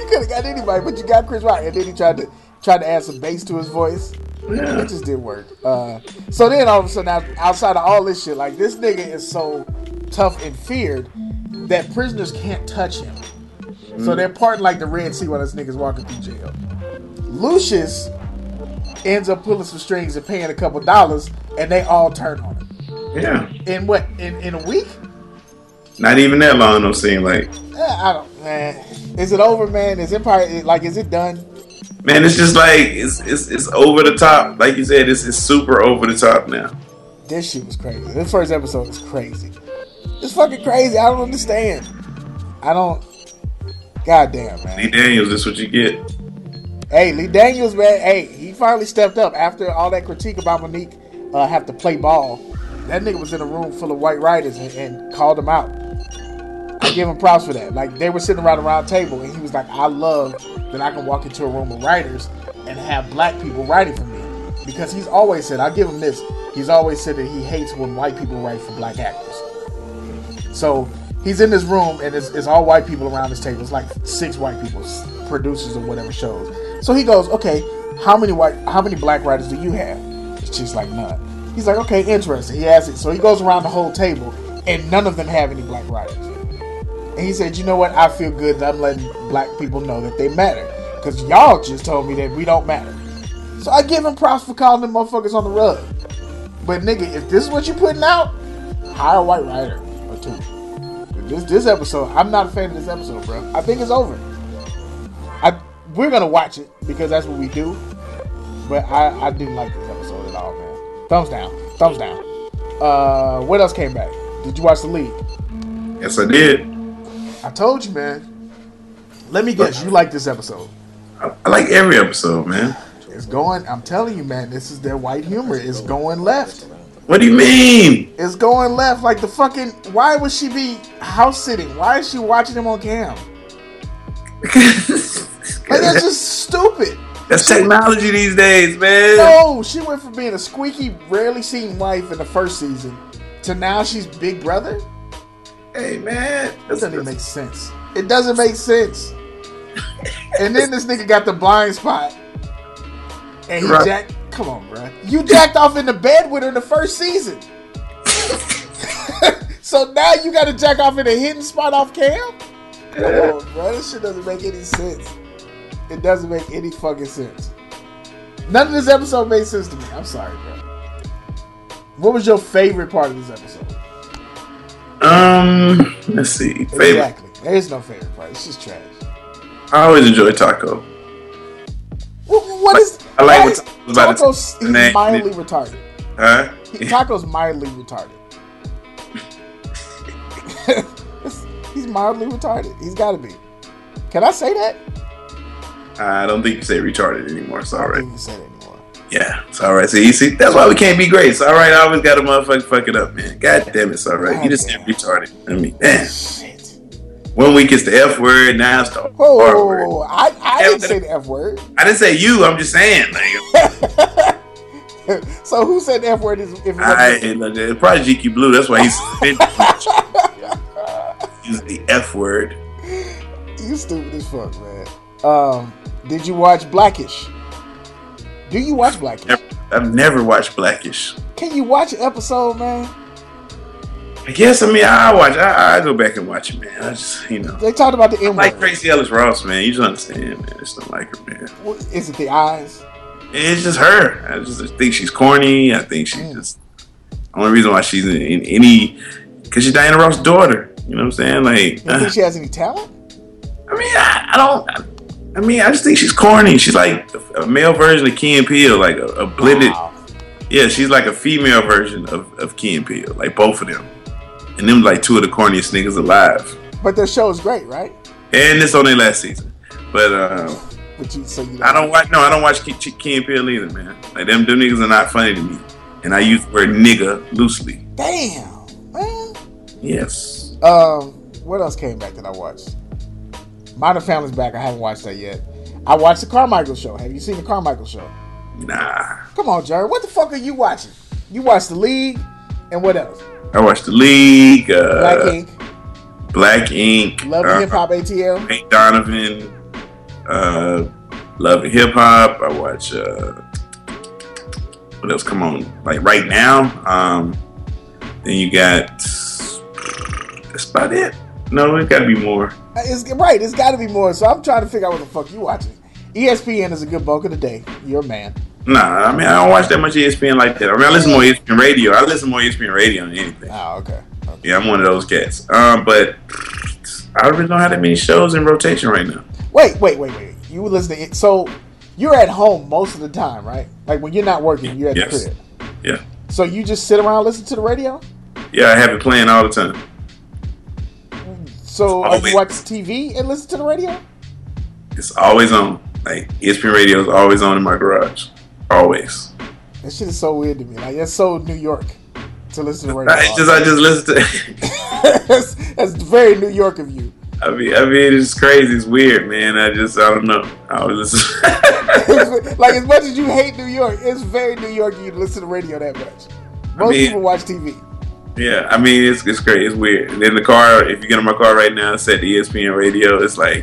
Speaker 2: could have got anybody, but you got Chris Rock, and then he tried to add some bass to his voice.
Speaker 1: Yeah.
Speaker 2: It just didn't work. So then all of a sudden, outside of all this shit, like this nigga is so tough and feared that prisoners can't touch him. So they're parting like the Red Sea while this nigga's walking through jail. Lucius ends up pulling some strings and paying a couple dollars, and they all turn on him.
Speaker 1: Yeah.
Speaker 2: In what? In a week?
Speaker 1: Not even that long, don't seem like.
Speaker 2: I don't, man. Is it over, man? Is Empire, like, is it done?
Speaker 1: Man, it's just like, it's over the top. Like you said, it's super over the top now.
Speaker 2: This shit was crazy. This first episode is crazy. It's fucking crazy. I don't understand. Goddamn, man.
Speaker 1: Lee Daniels, this what you get.
Speaker 2: Hey, Lee Daniels, man. Hey, he finally stepped up after all that critique about Monique have to play ball. That nigga was in a room full of white writers and called them out. I give him props for that. Like, they were sitting around a round table, and he was like, I love that I can walk into a room of writers and have black people writing for me. Because he's always said, I'll give him this, he's always said that he hates when white people write for black actors. So he's in this room, and it's all white people around this table. It's like 6 white people, producers of whatever shows. So he goes, okay, how many black writers do you have? She's like, none. He's like, okay, interesting. He asks it. So he goes around the whole table, and none of them have any black writers. And he said, you know what? I feel good that I'm letting black people know that they matter. Because y'all just told me that we don't matter. So I give him props for calling them motherfuckers on the rug. But nigga, if this is what you're putting out, hire a white writer or 2. This episode, I'm not a fan of this episode, bro. I think it's over. We're going to watch it because that's what we do. But I didn't like this episode at all, man. Thumbs down. Thumbs down. What else came back? Did you watch The League?
Speaker 1: Yes, I did.
Speaker 2: I told you, man. Let me guess, you like this episode.
Speaker 1: I like every episode, man.
Speaker 2: It's going, I'm telling you, man, this is their white humor. It's going left.
Speaker 1: What do you mean?
Speaker 2: It's going left. Like the fucking, why would she be house sitting? Why is she watching him on cam? Like, that's just stupid.
Speaker 1: That's technology these days, man.
Speaker 2: No, she went from being a squeaky, rarely seen wife in the first season to now she's Big Brother.
Speaker 1: Hey, man.
Speaker 2: It doesn't even make sense. It doesn't make sense. And then this nigga got the blind spot. And he jacked. Come on, bro. You jacked off in the bed with her in the first season. So now you got to jack off in a hidden spot off cam? Come on, bro. This shit doesn't make any sense. It doesn't make any fucking sense. None of this episode made sense to me. I'm sorry, bro. What was your favorite part of this episode?
Speaker 1: Let's see. Favorite.
Speaker 2: Exactly. There is no favorite part. It's just trash.
Speaker 1: I always enjoy Taco.
Speaker 2: What is?
Speaker 1: I like what Taco's about to
Speaker 2: Taco's he's mildly retarded.
Speaker 1: Huh?
Speaker 2: Taco's mildly retarded. He's mildly retarded. He's got to be. Can I say that?
Speaker 1: I don't think you say retarded anymore. It's all right.
Speaker 2: I don't think you say that anymore.
Speaker 1: Yeah, it's all right. See, you see, that's why we can't be great. It's all right. I always got to motherfucking fuck it up, man. God damn it, it's all right.
Speaker 2: God
Speaker 1: You just
Speaker 2: damn.
Speaker 1: said retarded. I mean, damn.
Speaker 2: Shit.
Speaker 1: 1 week it's the F word, now it's the R word.
Speaker 2: Whoa. I didn't say the F word.
Speaker 1: I didn't say you. I'm just saying. Like,
Speaker 2: So who said the F word is if it wasn't
Speaker 1: it's probably GQ Blue. That's why he's using the F word.
Speaker 2: You stupid as fuck, man. Did you watch Blackish? Do you watch Blackish?
Speaker 1: I've never watched Blackish.
Speaker 2: Can you watch an episode, man?
Speaker 1: I guess, I mean, I go back and watch it, man. I just,
Speaker 2: They talked about the
Speaker 1: I
Speaker 2: M
Speaker 1: like
Speaker 2: word.
Speaker 1: Tracy Ellis Ross, man. You just understand, man. I just don't like her, man.
Speaker 2: Is it the eyes?
Speaker 1: It's just her. I just think she's corny. I think she's just the only reason why she's in any, because she's Diana Ross' daughter. You know what I'm saying? Like,
Speaker 2: You think she has any talent?
Speaker 1: I mean, I don't. I mean, I just think she's corny. She's like a male version of Key and Peele, like a blended.
Speaker 2: Wow.
Speaker 1: Yeah, she's like a female version of Key and Peele, like both of them. And them like 2 of the corniest niggas alive.
Speaker 2: But their show is great, right?
Speaker 1: And it's on their last season. But I don't watch Key and Peele either, man. Like them niggas are not funny to me. And I use the word nigga loosely.
Speaker 2: Damn, man.
Speaker 1: Yes.
Speaker 2: What else came back that I watched? Modern Family's back. I haven't watched that yet. I watched the Carmichael Show. Have you seen the Carmichael Show?
Speaker 1: Nah.
Speaker 2: Come on, Jared. What the fuck are you watching? You watched The League, and what else?
Speaker 1: I watched The League.
Speaker 2: Black Ink.
Speaker 1: Black Ink.
Speaker 2: Love and Hip Hop ATL.
Speaker 1: Hank Donovan. Love and Hip Hop. I watch what else? Come on, like right now. Then you got that's about it. No, it got to be more.
Speaker 2: It's right. It's got to be more. So I'm trying to figure out what the fuck you watching. ESPN is a good bulk of the day. You're a man.
Speaker 1: Nah, I mean I don't watch that much ESPN like that. I mean I listen more ESPN radio. I listen more ESPN radio than anything.
Speaker 2: Oh, okay.
Speaker 1: Yeah, I'm one of those cats. But I really don't have that many shows in rotation right now.
Speaker 2: Wait. You listen to it. So you're at home most of the time, right? Like when you're not working, you're at the crib.
Speaker 1: Yeah.
Speaker 2: So you just sit around and listen to the radio?
Speaker 1: Yeah, I have it playing all the time.
Speaker 2: So you watch TV and listen to the radio?
Speaker 1: It's always on. Like ESPN radio is always on in my garage. Always.
Speaker 2: That shit is so weird to me. Like that's so New York to listen to radio.
Speaker 1: I just listen to.
Speaker 2: that's very New York of you.
Speaker 1: I mean, it's crazy. It's weird, man. I don't know. I always listen.
Speaker 2: Like as much as you hate New York, it's very New York of you to listen to radio that much. Most people watch TV.
Speaker 1: Yeah, I mean it's great. It's weird. And in the car, if you get in my car right now, set the ESPN radio. It's like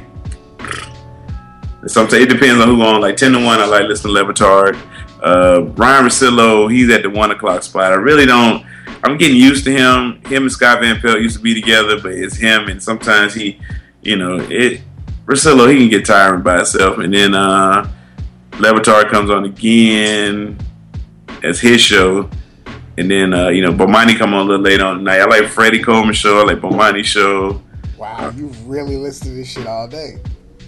Speaker 1: sometimes it depends on who's on. Like 10 to 1, I like listening to Levitard. Ryan Russillo, he's at the 1 o'clock spot. I really don't. I'm getting used to him. Him and Scott Van Pelt used to be together, but it's him, and sometimes he, Russillo, he can get tiring by himself, and then Levitard comes on again as his show, and then Bomani come on a little later on tonight. I like Freddie Coleman's show. I like Bomani's show.
Speaker 2: Wow, you really listen to this shit all day.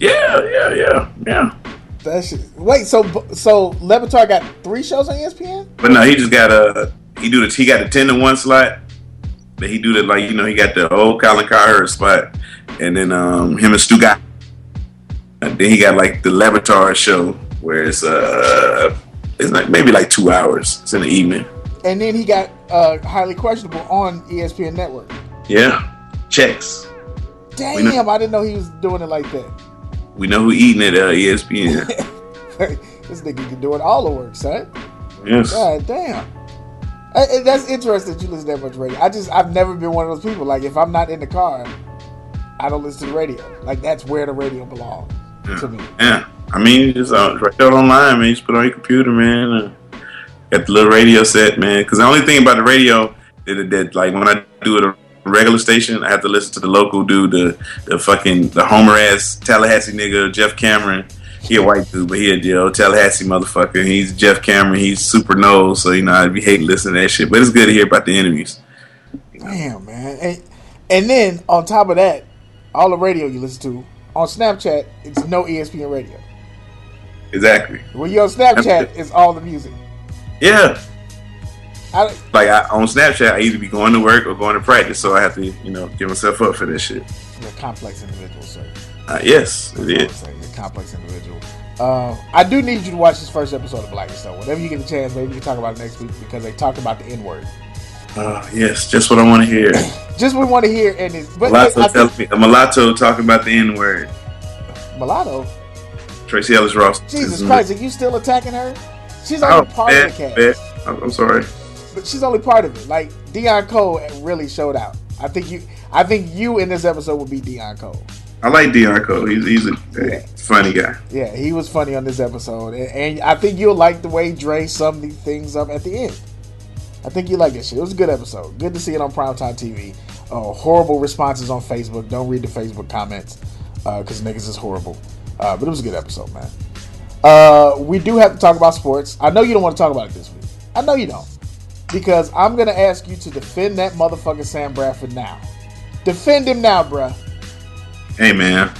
Speaker 1: Yeah.
Speaker 2: That shit. Wait, so Levitard got 3 shows on ESPN?
Speaker 1: But no, he just got he got the 10 to 1 slot. Then he do the he got the old Colin Cowherd spot, and then him and Stu got. Then he got like the Levitard show where it's like maybe like 2 hours. It's in the evening.
Speaker 2: And then he got Highly Questionable on ESPN Network.
Speaker 1: Yeah, checks.
Speaker 2: Damn, I didn't know he was doing it like that.
Speaker 1: We know who eating at ESPN.
Speaker 2: This nigga can do it all the work, son.
Speaker 1: Yes.
Speaker 2: God damn. That's interesting that you listen to that much radio. I've never been one of those people. Like if I'm not in the car, I don't listen to the radio. Like that's where the radio belongs to me.
Speaker 1: Yeah. I mean, just right there online, man. You just put it on your computer, man. Got the little radio set, man. Because the only thing about the radio that like when I do it a regular station, I have to listen to the local dude, the homer ass Tallahassee nigga, Jeff Cameron. He a white dude, but he a Tallahassee motherfucker. He's Jeff Cameron. He's super nose, so I'd be hating listening to that shit. But it's good to hear about the interviews.
Speaker 2: Damn, man. And then on top of that, all the radio you listen to on Snapchat, it's no ESPN radio.
Speaker 1: Exactly.
Speaker 2: When you're on Snapchat, it's all the music.
Speaker 1: Yeah. On Snapchat, I either be going to work or going to practice, so I have to, give myself up for this shit.
Speaker 2: You're a complex individual, sir.
Speaker 1: Yes, it is.
Speaker 2: You're a complex individual. I do need you to watch this first episode of Blackish, though. Whenever you get a chance, maybe we can talk about it next week because they talk about the N-word.
Speaker 1: Yes, just what I want to hear.
Speaker 2: Just what we want to hear. And it's, but
Speaker 1: a mulatto talking about the N-word.
Speaker 2: Mulatto?
Speaker 1: Tracee Ellis Ross.
Speaker 2: Jesus Christ, are you still attacking her? She's only part of the cast.
Speaker 1: I'm sorry.
Speaker 2: But she's only part of it. Like, Deion Cole really showed out. I think you in this episode would be Deion Cole.
Speaker 1: I like Deion Cole. He's a funny guy.
Speaker 2: Yeah, he was funny on this episode. And I think you'll like the way Dre summed these things up at the end. I think you like this shit. It was a good episode. Good to see it on Primetime TV. Horrible responses on Facebook. Don't read the Facebook comments because niggas is horrible. But it was a good episode, man. We do have to talk about sports. I know you don't want to talk about it this week. I know you don't. Because I'm going to ask you to defend that motherfucker Sam Bradford now. Defend him now, bruh.
Speaker 1: Hey, man.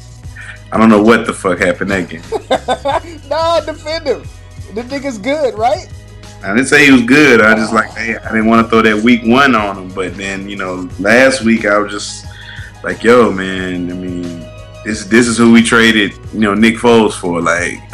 Speaker 1: I don't know what the fuck happened that game.
Speaker 2: Nah, defend him. The nigga's good, right?
Speaker 1: I didn't say he was good. I just I didn't want to throw that week 1 on him. But then, last week I was just like, yo, man, I mean, this is who we traded, Nick Foles for.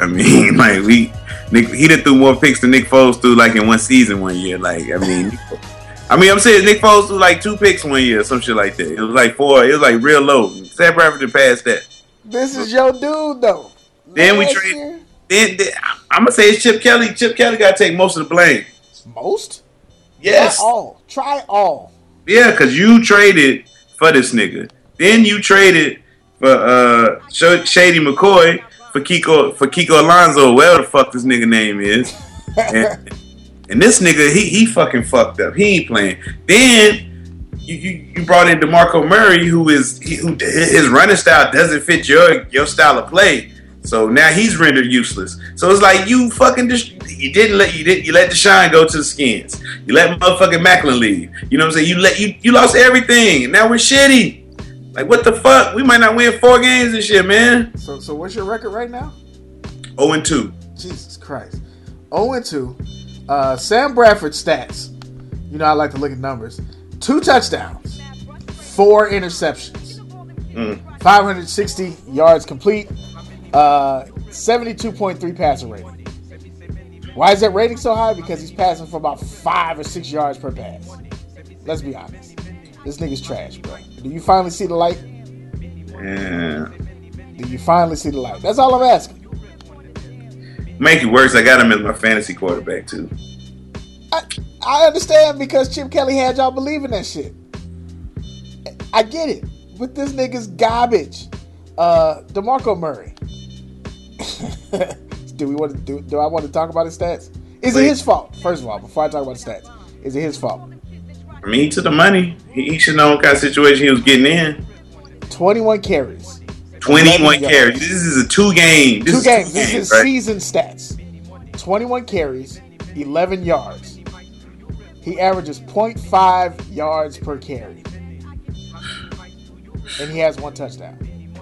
Speaker 1: He done threw more picks than Nick Foles threw in one season one year. I'm saying Nick Foles threw 2 picks one year, some shit like that. It was 4. It was real low. Sam Bradford did pass that.
Speaker 2: This is your dude though.
Speaker 1: Then we traded. Then I'm gonna say it's Chip Kelly. Chip Kelly got to take most of the blame.
Speaker 2: Most?
Speaker 1: Yes.
Speaker 2: Try all.
Speaker 1: Yeah, because you traded for this nigga. Then you traded Shady McCoy for Kiko Alonso, whatever the fuck this nigga name is. And this nigga, he fucking fucked up. He ain't playing. Then you brought in DeMarco Murray, who his running style doesn't fit your style of play. So now he's rendered useless. So it's like you fucking you let Deshaun go to the Skins. You let motherfucking Macklin leave. You know what I'm saying? You lost everything. And now we're shitty. Like what the fuck? We might not win 4 games this year, man.
Speaker 2: So what's your record right now?
Speaker 1: 0-2.
Speaker 2: Jesus Christ. 0-2. Sam Bradford stats. You know I like to look at numbers. 2 touchdowns, 4 interceptions, 560 yards complete, 72.3 passer rating. Why is that rating so high? Because he's passing for about 5 or 6 yards per pass. Let's be honest. This nigga's trash, bro. Do you finally see the light?
Speaker 1: Yeah.
Speaker 2: Do you finally see the light? That's all I'm asking.
Speaker 1: Make it worse, I got him as my fantasy quarterback too.
Speaker 2: I understand because Chip Kelly had y'all believing that shit. I get it. But this nigga's garbage. DeMarco Murray. Do I want to talk about his stats? Is it his fault? First of all, before I talk about the stats, is it his fault?
Speaker 1: I mean, he took the money. He should know what kind of situation he was getting in.
Speaker 2: 21 carries.
Speaker 1: 21 carries. This is a 2 game.
Speaker 2: This is his season stats. 21 carries, 11 yards. He averages 0.5 yards per carry. And he has 1 touchdown.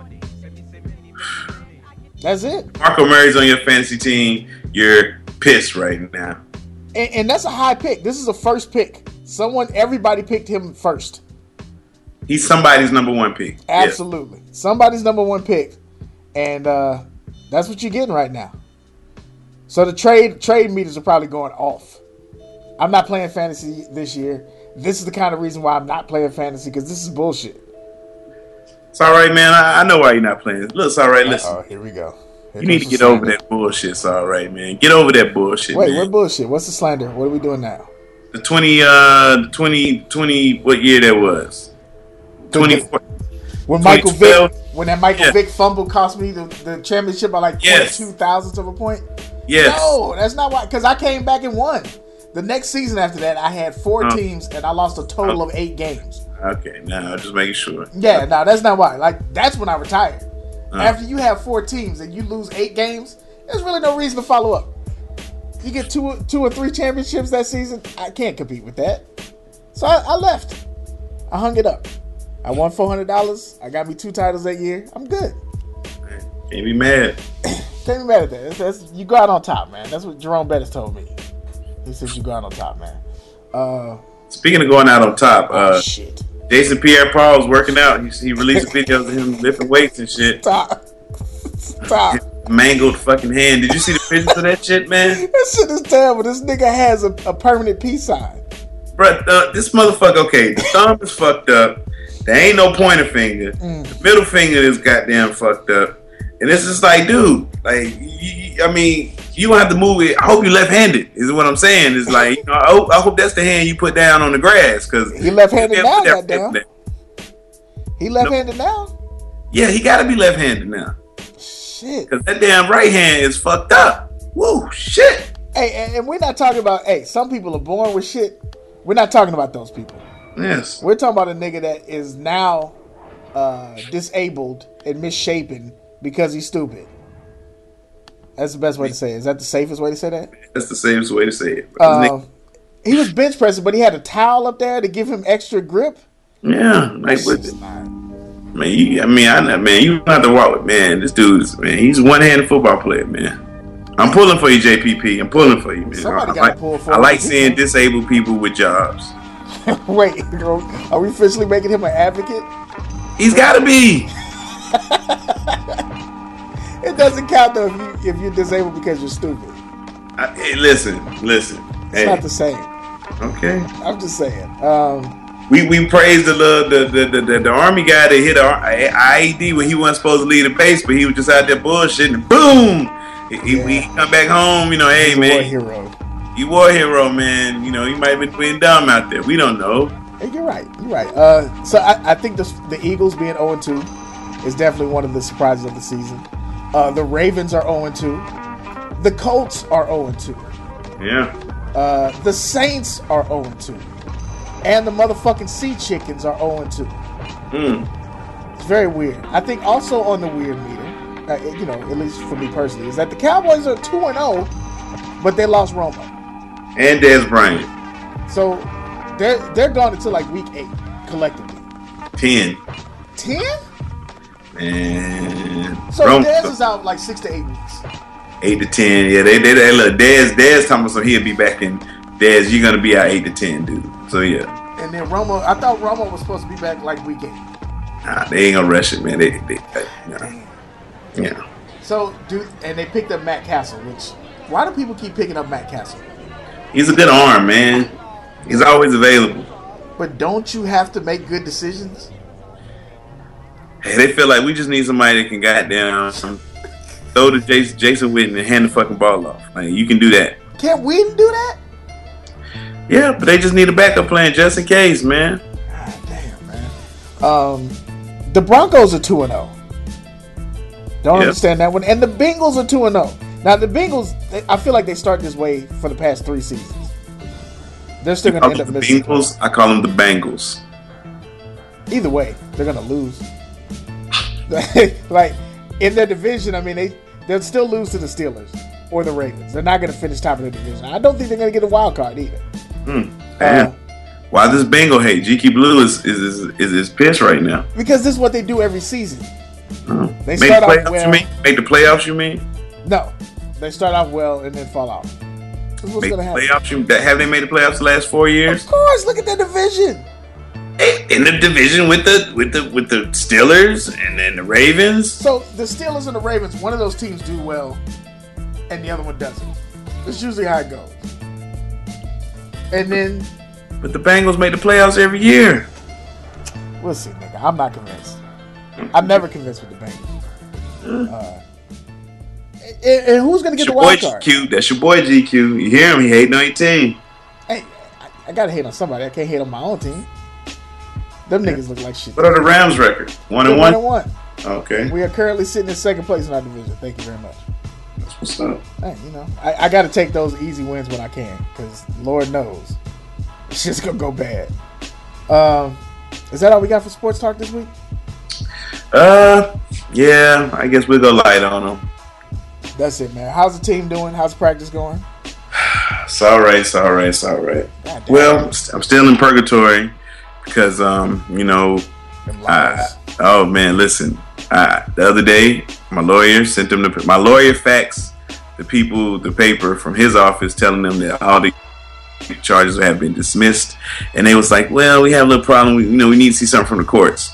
Speaker 2: That's it.
Speaker 1: Marco Murray's on your fantasy team. You're pissed right now.
Speaker 2: And that's a high pick. This is a first pick. Everybody picked him first.
Speaker 1: He's somebody's number 1 pick.
Speaker 2: Absolutely. Yes. Somebody's number 1 pick. And that's what you're getting right now. So the trade meters are probably going off. I'm not playing fantasy this year. This is the kind of reason why I'm not playing fantasy, because this is bullshit.
Speaker 1: It's all right, man. I know why you're not playing. Look, it's all right. Listen.
Speaker 2: Oh, here we go.
Speaker 1: You need to get over that bullshit. It's all right, man. Get over that bullshit.
Speaker 2: Wait,
Speaker 1: man.
Speaker 2: what bullshit? What's the slander? What are we doing now?
Speaker 1: The 20, what year that was? 24.
Speaker 2: When Michael Vick, when that Michael Vick fumble cost me the championship by like 0.2 thousandths of a point.
Speaker 1: Yes.
Speaker 2: No, that's not why. Because I came back and won. The next season after that, I had 4 teams and I lost a total of 8 games.
Speaker 1: Okay, now just making sure.
Speaker 2: Yeah, no, that's not why. Like, that's when I retired. After you have 4 teams and you lose 8 games, there's really no reason to follow up. You get 2 or 3 championships that season, I can't compete with that. So I left. I hung it up. I won $400. I got me 2 titles that year. I'm good.
Speaker 1: Can't be mad.
Speaker 2: Can't be mad at that. You go out on top, man. That's what Jerome Bettis told me. He says you go out on top, man.
Speaker 1: Speaking of going out on top,
Speaker 2: shit.
Speaker 1: Jason Pierre-Paul was working out. He released videos of him lifting weights and shit.
Speaker 2: Stop.
Speaker 1: Mangled fucking hand. Did you see the pictures of that shit, man?
Speaker 2: That shit is terrible. This nigga has a permanent peace sign.
Speaker 1: Bruh, this motherfucker, okay, the thumb is fucked up. There ain't no pointer finger. The middle finger is goddamn fucked up. And it's just like, dude, like, I mean, you don't have to move it. I hope you're left-handed, is what I'm saying. It's like, you know, I hope that's the hand you put down on the grass. Cause
Speaker 2: he left-handed now, goddamn. He left-handed now?
Speaker 1: Yeah, he got to be left-handed now.
Speaker 2: Shit.
Speaker 1: Because that damn right hand is fucked up. Woo, shit.
Speaker 2: Hey, and we're not talking about, some people are born with shit. We're not talking about those people.
Speaker 1: Yes.
Speaker 2: We're talking about a nigga that is now disabled and misshapen because he's stupid. That's the best way to say it. Is that the safest way to say that?
Speaker 1: That's the safest way to say it.
Speaker 2: He was bench pressing, but he had a towel up there to give him extra grip.
Speaker 1: Yeah, like with it. Man, you don't have to walk with, man. This dude's, man, he's a one-handed football player, man. I'm pulling for you, JPP. I'm pulling for you, man.
Speaker 2: Somebody got to pull for
Speaker 1: I like seeing disabled people with jobs.
Speaker 2: Wait, are we officially making him an advocate?
Speaker 1: He's got to be.
Speaker 2: It doesn't count though if you're disabled because you're stupid.
Speaker 1: Hey, listen.
Speaker 2: It's not the same.
Speaker 1: Okay.
Speaker 2: I'm just saying.
Speaker 1: We praised the army guy that hit an IED when he wasn't supposed to leave the base, but he was just out there bullshitting. Boom! He come back home. You know, hey,
Speaker 2: he's
Speaker 1: man,
Speaker 2: a war hero.
Speaker 1: You war hero, man. You know, he might have been being dumb out there. We don't know.
Speaker 2: Hey, you're right. So I think the Eagles being 0-2 is definitely one of the surprises of the season. The Ravens are 0-2. The Colts are 0-2.
Speaker 1: Yeah.
Speaker 2: The Saints are 0-2. And the motherfucking Sea Chickens are 0-2. It's very weird. I think also on the weird meter, you know, at least for me personally, is that the Cowboys are 2-0, but they lost Romo.
Speaker 1: And Dez Bryant.
Speaker 2: So they're gone until like week 8 collectively.
Speaker 1: 10.
Speaker 2: 10?
Speaker 1: Man.
Speaker 2: So Dez is out like 6 to 8 weeks.
Speaker 1: 8 to 10. Yeah, they look. Dez talking about so he'll be back in. Dez, you're gonna be out 8 to 10, dude. So yeah.
Speaker 2: And then Romo, I thought Romo was supposed to be back like week 8.
Speaker 1: Nah, they ain't gonna rush it, man. Yeah.
Speaker 2: So and they picked up Matt Castle, which why do people keep picking up Matt Castle?
Speaker 1: He's a good arm, man. He's always available.
Speaker 2: But don't you have to make good decisions?
Speaker 1: Hey, they feel like we just need somebody that can goddamn throw to Jason Witten and hand the fucking ball off. Like, you can do that.
Speaker 2: Can't Witten do that?
Speaker 1: Yeah, but they just need a backup plan just in case, man.
Speaker 2: God damn, man. The Broncos are 2-0. Don't understand that one. And the Bengals are 2-0. Now, the Bengals, I feel like they start this way for the past 3 seasons. They're still going to end up missing.
Speaker 1: Bengals? I call them the Bengals.
Speaker 2: Either way, they're going to lose. Like, in their division, I mean, they'll still lose to the Steelers or the Ravens. They're not going to finish top of the division. I don't think they're going to get a wild card either.
Speaker 1: Why this Bengal hate? GQ Blue is pissed right now.
Speaker 2: Because this is what they do every season. They
Speaker 1: Make
Speaker 2: start
Speaker 1: the playoffs,
Speaker 2: off well.
Speaker 1: you mean? Make the playoffs, you mean?
Speaker 2: No. They start off well and then fall off. This is what's going to happen.
Speaker 1: Playoffs, have they made the playoffs the last 4 years?
Speaker 2: Of course. Look at their division.
Speaker 1: In the division with the Steelers and then the Ravens.
Speaker 2: So the Steelers and the Ravens, one of those teams do well and the other one doesn't. That's usually how it goes. And then,
Speaker 1: but the Bengals make the playoffs every year.
Speaker 2: We'll see, nigga. I'm not convinced. I'm never convinced with the Bengals. And who's going to get the wild card?
Speaker 1: GQ. That's your boy GQ. You hear him? He hating on your team.
Speaker 2: Hey, I got to hate on somebody. I can't hate on my own team. Them niggas look like shit.
Speaker 1: What are the Rams' record? 1-1?
Speaker 2: 1-1.
Speaker 1: Okay.
Speaker 2: We are currently sitting in second place in our division. Thank you very much.
Speaker 1: That's what's up.
Speaker 2: Hey, you know, I got to take those easy wins when I can, because Lord knows it's just gonna go bad. Is that all we got for sports talk this week?
Speaker 1: Yeah. I guess we'll go light on them.
Speaker 2: That's it, man. How's the team doing? How's practice going?
Speaker 1: It's all right. Well, I'm still in purgatory because you know. Oh man, listen. The other day, my lawyer sent them my lawyer faxed the paper from his office telling them that all the charges have been dismissed, and they was like, "Well, we have a little problem. We need to see something from the courts."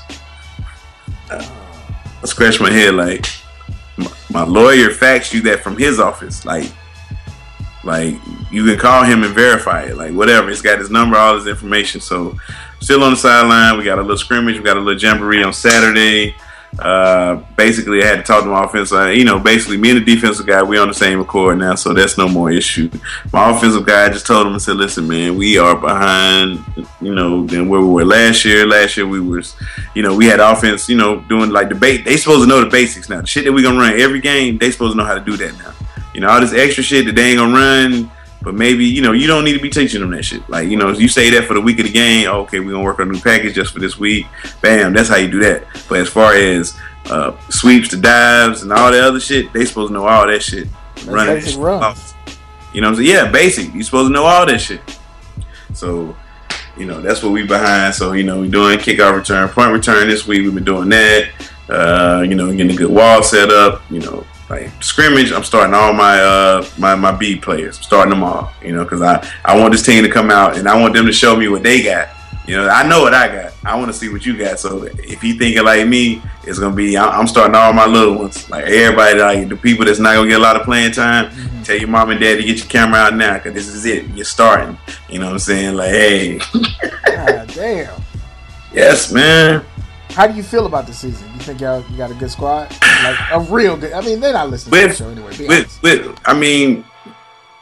Speaker 1: I scratched my head like, my lawyer faxed you that from his office, like you can call him and verify it, like whatever. It's got his number, all his information. So still on the sideline. We got a little scrimmage. We got a little jamboree on Saturday. Basically, I had to talk to my offensive. Basically, me and the defensive guy, we on the same accord now, so that's no more issue. My offensive guy just told him and said, "Listen, man, we are behind, than where we were last year. Last year we was, we had offense, doing like debate. They supposed to know the basics now. The shit that we gonna run every game, they supposed to know how to do that now. All this extra shit that they ain't gonna run." But maybe, you don't need to be teaching them that shit. Like, you say that for the week of the game. Oh, okay, we're going to work on a new package just for this week. Bam, that's how you do that. But as far as sweeps to dives and all that other shit, they supposed to know all that shit. Running
Speaker 2: basic runs.
Speaker 1: You know what I'm saying? Yeah, basic. You supposed to know all that shit. So, that's what we behind. So, we're doing kickoff return, punt return this week. We've been doing that. Getting a good wall set up, like scrimmage, I'm starting all my B players. I'm starting them all, because I want this team to come out and I want them to show me what they got. I know what I got. I want to see what you got. So if you thinking like me, it's gonna be. I'm starting all my little ones. Like everybody, like the people that's not gonna get a lot of playing time. Mm-hmm. Tell your mom and dad to get your camera out now, because this is it. You're starting. You know what I'm saying? Like, hey.
Speaker 2: God damn.
Speaker 1: Yes, man.
Speaker 2: How do you feel about the season? You think you got a good squad? Like a real good. I mean, they're not listening to the show anyway.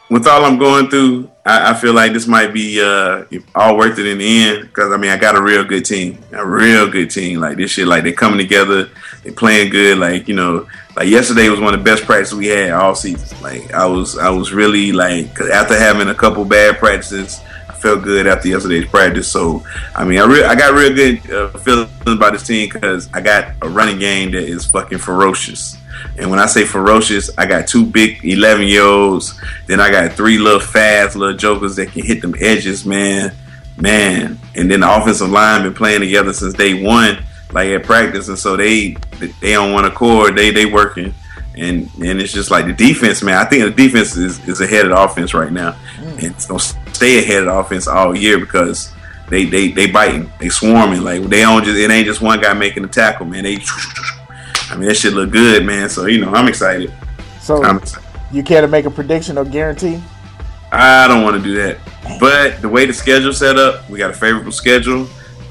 Speaker 1: with all I'm going through, I feel like this might be all worth it in the end. Because I mean, I got a real good team, Like this shit, like they coming together, they playing good. Like like yesterday was one of the best practices we had all season. Like I was really like, cause after having a couple bad practices, I felt good after yesterday's practice. So I mean, I got real good feelings about this team because I got a running game that is fucking ferocious. And when I say ferocious, I got 2 big 11-year-olds. Then I got 3 little fast little jokers that can hit them edges, man. And then the offensive line been playing together since day one, like at practice. And so they on one accord. They working. And it's just like the defense, man. I think the defense is ahead of the offense right now. And it's gonna stay ahead of the offense all year because they biting, they swarming. Like it ain't just one guy making the tackle, man. I mean, that shit look good, man. So, I'm excited.
Speaker 2: So, you care to make a prediction or guarantee?
Speaker 1: I don't want to do that. But the way the schedule's set up, we got a favorable schedule.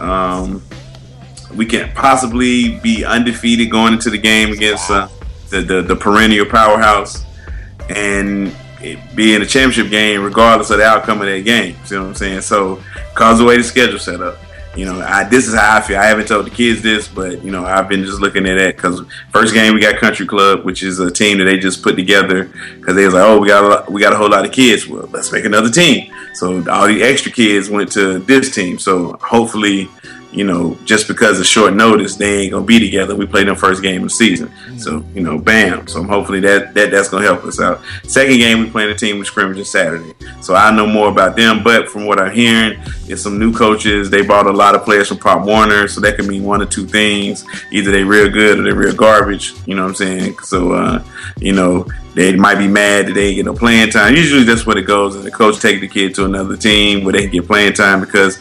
Speaker 1: We can possibly be undefeated going into the game against the perennial powerhouse and be in a championship game regardless of the outcome of that game. See what I'm saying? So, because of the way the schedule's set up. This is how I feel. I haven't told the kids this, but I've been just looking at it because first game we got Country Club, which is a team that they just put together because they was like, oh, we got a whole lot of kids. Well, let's make another team. So all the extra kids went to this team. So hopefully, just because of short notice, they ain't gonna be together. We played them first game of the season. So, bam. So hopefully that's gonna help us out. Second game, we playing a team with scrimmage Saturday. So I know more about them, but from what I'm hearing, it's some new coaches. They bought a lot of players from Pop Warner, so that could mean one or two things. Either they real good or they real garbage. You know what I'm saying? So they might be mad that they ain't get no playing time. Usually that's what it goes, and the coach take the kid to another team where they can get playing time because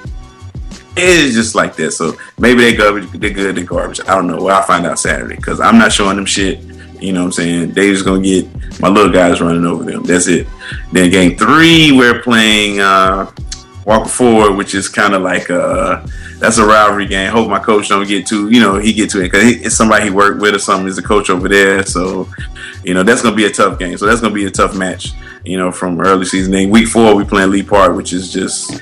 Speaker 1: it is just like this. So maybe they're good, they're garbage. I don't know. Well, I'll find out Saturday because I'm not showing them shit. You know what I'm saying? They just going to get my little guys running over them. That's it. Then game 3, we're playing Walker Ford, which is kind of like that's a rivalry game. Hope my coach don't get too, he get to it because it's somebody he worked with or something. He's a coach over there. So, that's going to be a tough game. So that's going to be a tough match, from early season. Then week 4, we playing Lee Park, which is just,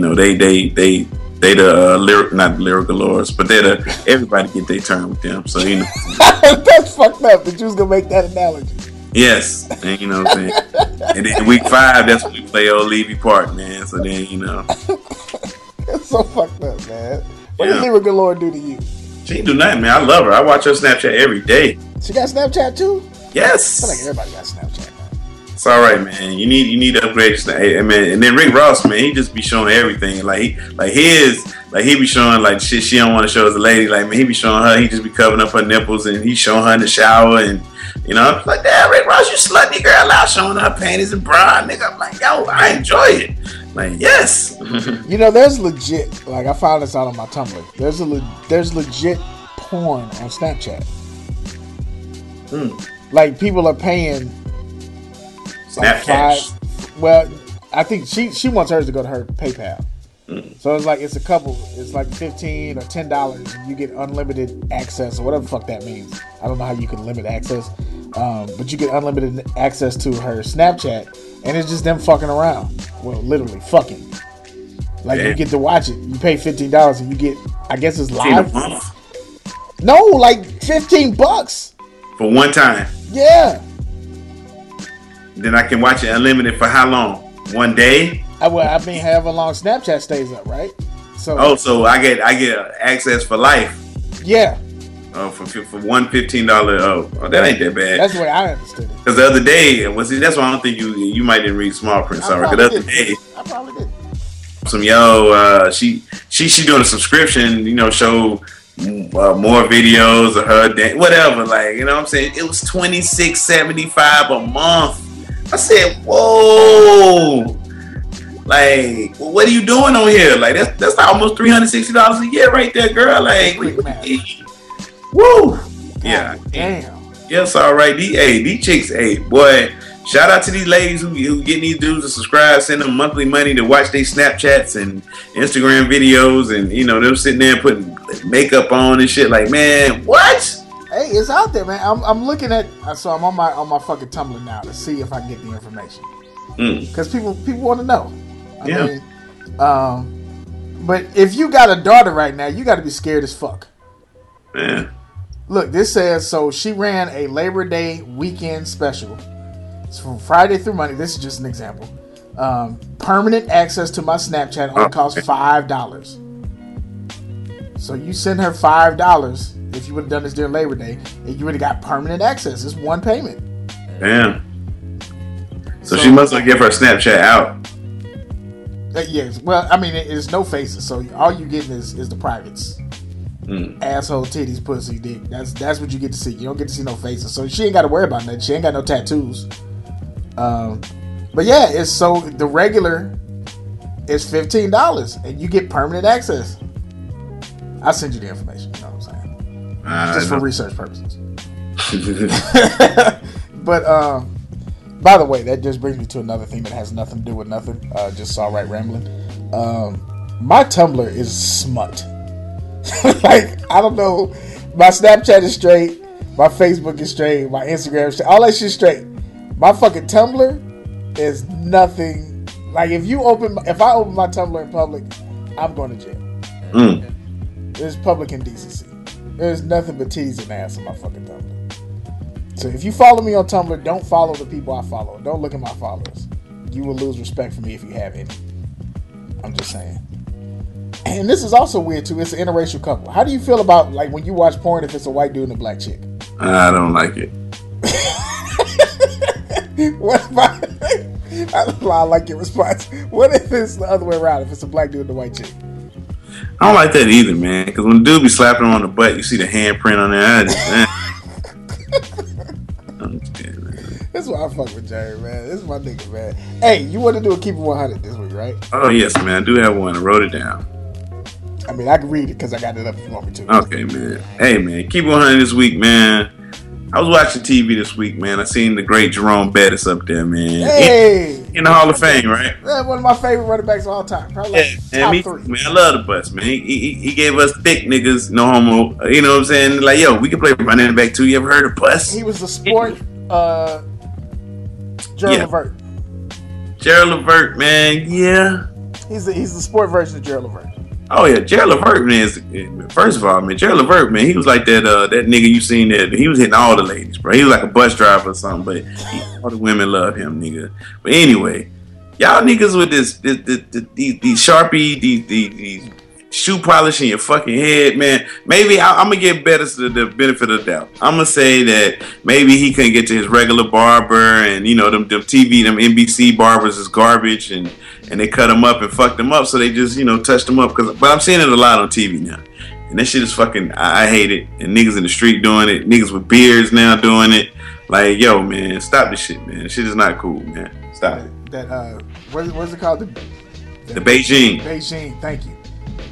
Speaker 1: they not lyrical lords, but everybody get their turn with them. So
Speaker 2: that's fucked up that you was gonna make that analogy.
Speaker 1: Yes, and you know what I'm saying. And then week 5, that's when we play old Levy Park, man. So then
Speaker 2: That's so fucked up, man. What did Lyrical Lord do to you?
Speaker 1: She ain't do nothing, man. I love her. I watch her Snapchat every day.
Speaker 2: She got Snapchat too?
Speaker 1: Yes.
Speaker 2: I feel like everybody got Snapchat.
Speaker 1: It's all right, man. You need to upgrade your Snapchat, man. And then Rick Ross, man, he just be showing everything. He be showing like shit she don't want to show as a lady. Like, man, he be showing her. He just be covering up her nipples and he showing her in the shower and I'm like, damn, Rick Ross, you slutty girl out showing her panties and bra, nigga. I'm like, yo, I enjoy it. Like, yes.
Speaker 2: There's legit. Like, I found this out on my Tumblr. There's legit porn on Snapchat. Like, people are paying.
Speaker 1: Snapchat.
Speaker 2: Well, I think she wants hers to go to her PayPal. So it's like it's like $15 or $10 and you get unlimited access or whatever the fuck that means. I don't know how you can limit access. But you get unlimited access to her Snapchat and it's just them fucking around. Well, literally fucking. Like you get to watch it. You pay $15 and you get, I guess it's live. No, like $15
Speaker 1: for one time.
Speaker 2: Yeah.
Speaker 1: Then I can watch it unlimited for how long? One day?
Speaker 2: However long Snapchat stays up, right?
Speaker 1: So I get access for life.
Speaker 2: Yeah.
Speaker 1: Oh, for one $15. Oh, that ain't that bad.
Speaker 2: That's the way I understood it.
Speaker 1: Because the other day, that's why I don't think you might didn't read small print. Sorry, because the other day,
Speaker 2: I probably did.
Speaker 1: She doing a subscription. Show more videos of her day, whatever. Like what I'm saying, it was $26.75 a month. I said, whoa. Like, well, what are you doing on here? Like, that's almost $360 a year right there, girl. Like, woo. Yeah.
Speaker 2: Damn.
Speaker 1: Yes, all right. These chicks, boy, shout out to these ladies who getting these dudes to subscribe, send them monthly money to watch their Snapchats and Instagram videos, and them sitting there and putting makeup on and shit. Like, man, what?
Speaker 2: Hey, it's out there, man. I'm looking at. So I'm on my fucking Tumblr now to see if I can get the information. because people want to know. I mean, but if you got a daughter right now, you got to be scared as fuck.
Speaker 1: Man.
Speaker 2: Look, this says, so she ran a Labor Day weekend special. It's from Friday through Monday. This is just an example. Permanent access to my Snapchat only costs $5. So you send her $5 if you would have done this during Labor Day, and you would have got permanent access. It's one payment.
Speaker 1: Damn. So she must have give her Snapchat out.
Speaker 2: Yes. Well, I mean, it's no faces, so all you getting is the privates. Asshole, titties, pussy, dick. That's what you get to see. You don't get to see no faces. So she ain't got to worry about nothing. She ain't got no tattoos. But yeah, it's so the regular is $15 and you get permanent access. I'll send you the information. You know what I'm saying? Just for research purposes. But by the way, that just brings me to another thing that has nothing to do with nothing. Just saw right rambling. My Tumblr is smut. Like, I don't know. My Snapchat is straight. My Facebook is straight. My Instagram is straight. All that shit straight. My fucking Tumblr is nothing. Like, if I open my Tumblr in public, I'm going to jail. There's public indecency. There's nothing but titties and ass on my fucking Tumblr. So if you follow me on Tumblr, don't follow the people I follow. Don't look at my followers. You will lose respect for me if you have any. I'm just saying. And this is also weird too. It's an interracial couple. How do you feel about, like, when you watch porn if it's a white dude and a black chick?
Speaker 1: I don't like it.
Speaker 2: What about? I don't know. I like your response. What if it's the other way around? If it's a black dude and a white chick?
Speaker 1: I don't like that either, man. Because when the dude be slapping him on the butt, you see the handprint on there.
Speaker 2: That's why I fuck with Jerry, man. This is my nigga, man. Hey, you want to do a Keep It 100 this week, right?
Speaker 1: Oh, yes, man. I do have one. I wrote it down.
Speaker 2: I mean, I can read it because I got it up if you want me to.
Speaker 1: Okay, man. Hey, man. Keep It 100 this week, man. I was watching TV this week, man. I seen the great Jerome Bettis up there, man.
Speaker 2: Hey!
Speaker 1: In the Hall of Fame, right?
Speaker 2: That's one of my favorite running backs of all time. Probably like top three.
Speaker 1: Man, I love the bus, man. He gave us thick niggas, no homo. You know what I'm saying? Like, yo, we can play running back too. You ever heard of bus?
Speaker 2: He was the sport, Gerald Levert.
Speaker 1: Gerald Levert, man. Yeah.
Speaker 2: He's the sport version of Gerald Levert.
Speaker 1: Oh yeah, Gerald Levert, man. First of all, man, Gerald Levert, man, he was like that nigga you seen that. He was hitting all the ladies, bro. He was like a bus driver or something, but all the women love him, nigga. But anyway, y'all niggas with these Sharpie, these shoe polish in your fucking head, man. Maybe I'm gonna give Bettis the benefit of the doubt. I'm gonna say that maybe he couldn't get to his regular barber, and you know them NBC barbers is garbage, and they cut him up and fucked him up, so they just touched him up. But I'm seeing it a lot on TV now, and that shit is fucking. I hate it. And niggas in the street doing it, niggas with beards now doing it. Like, yo, man, stop this shit, man. This shit is not cool, man. Stop it.
Speaker 2: What's it called? The
Speaker 1: Beijing.
Speaker 2: Beijing. Thank you.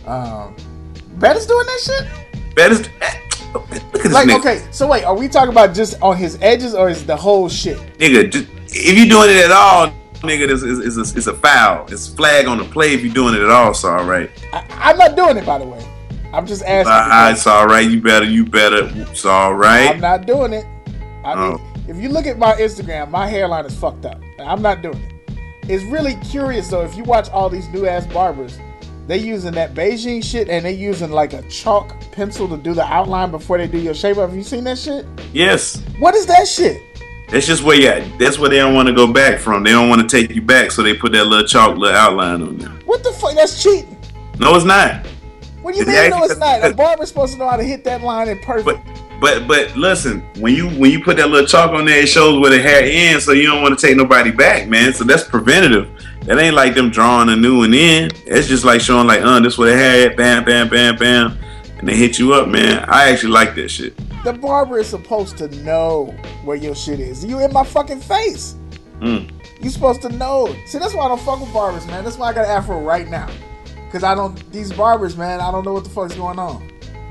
Speaker 2: Bettis doing that shit?
Speaker 1: Bettis. Look at this nigga.
Speaker 2: Okay, so wait, are we talking about just on his edges or is the whole shit?
Speaker 1: Nigga, if you doing it at all, nigga, it's a foul. It's a flag on the play if you doing it at all. It's all right.
Speaker 2: I'm not doing it, by the way. I'm just asking.
Speaker 1: It's all right. You better. It's all right.
Speaker 2: I'm not doing it. I mean, if you look at my Instagram, my hairline is fucked up. I'm not doing it. It's really curious though. If you watch all these new ass barbers, they using that Beijing shit and they using like a chalk pencil to do the outline before they do your shape up. Have you seen that shit?
Speaker 1: Yes.
Speaker 2: What is that shit?
Speaker 1: That's just where that's where they don't want to go back from. They don't want to take you back, so they put that little chalk little outline on there.
Speaker 2: What the fuck? That's cheating.
Speaker 1: No, it's not.
Speaker 2: What do you mean? No, it's not. A barber's supposed to know how to hit that line in perfect.
Speaker 1: But listen, when you put that little chalk on there, it shows where the hair ends, so you don't want to take nobody back, man. So that's preventative. That ain't like them drawing a new one in. It's just like showing like, this where the hair at, bam, bam, bam, bam, and they hit you up, man. I actually like that shit.
Speaker 2: The barber is supposed to know where your shit is. You in my fucking face. You supposed to know. See, that's why I don't fuck with barbers, man. That's why I got an afro right now. Cause these barbers, man, I don't know what the fuck's going on.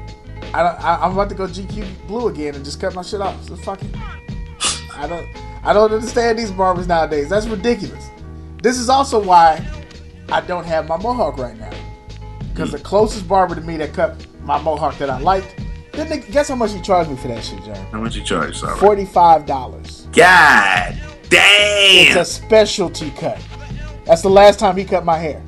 Speaker 2: I'm about to go GQ Blue again and just cut my shit off. So fuck it. I don't understand these barbers nowadays. That's ridiculous. This is also why I don't have my mohawk right now. Because the closest barber to me that cut my mohawk that I liked, guess how much he charged me for that shit, Jerry?
Speaker 1: How much you charge, sorry?
Speaker 2: $45.
Speaker 1: God
Speaker 2: It's a
Speaker 1: Damn.
Speaker 2: specialty cut. That's the last time he cut my hair.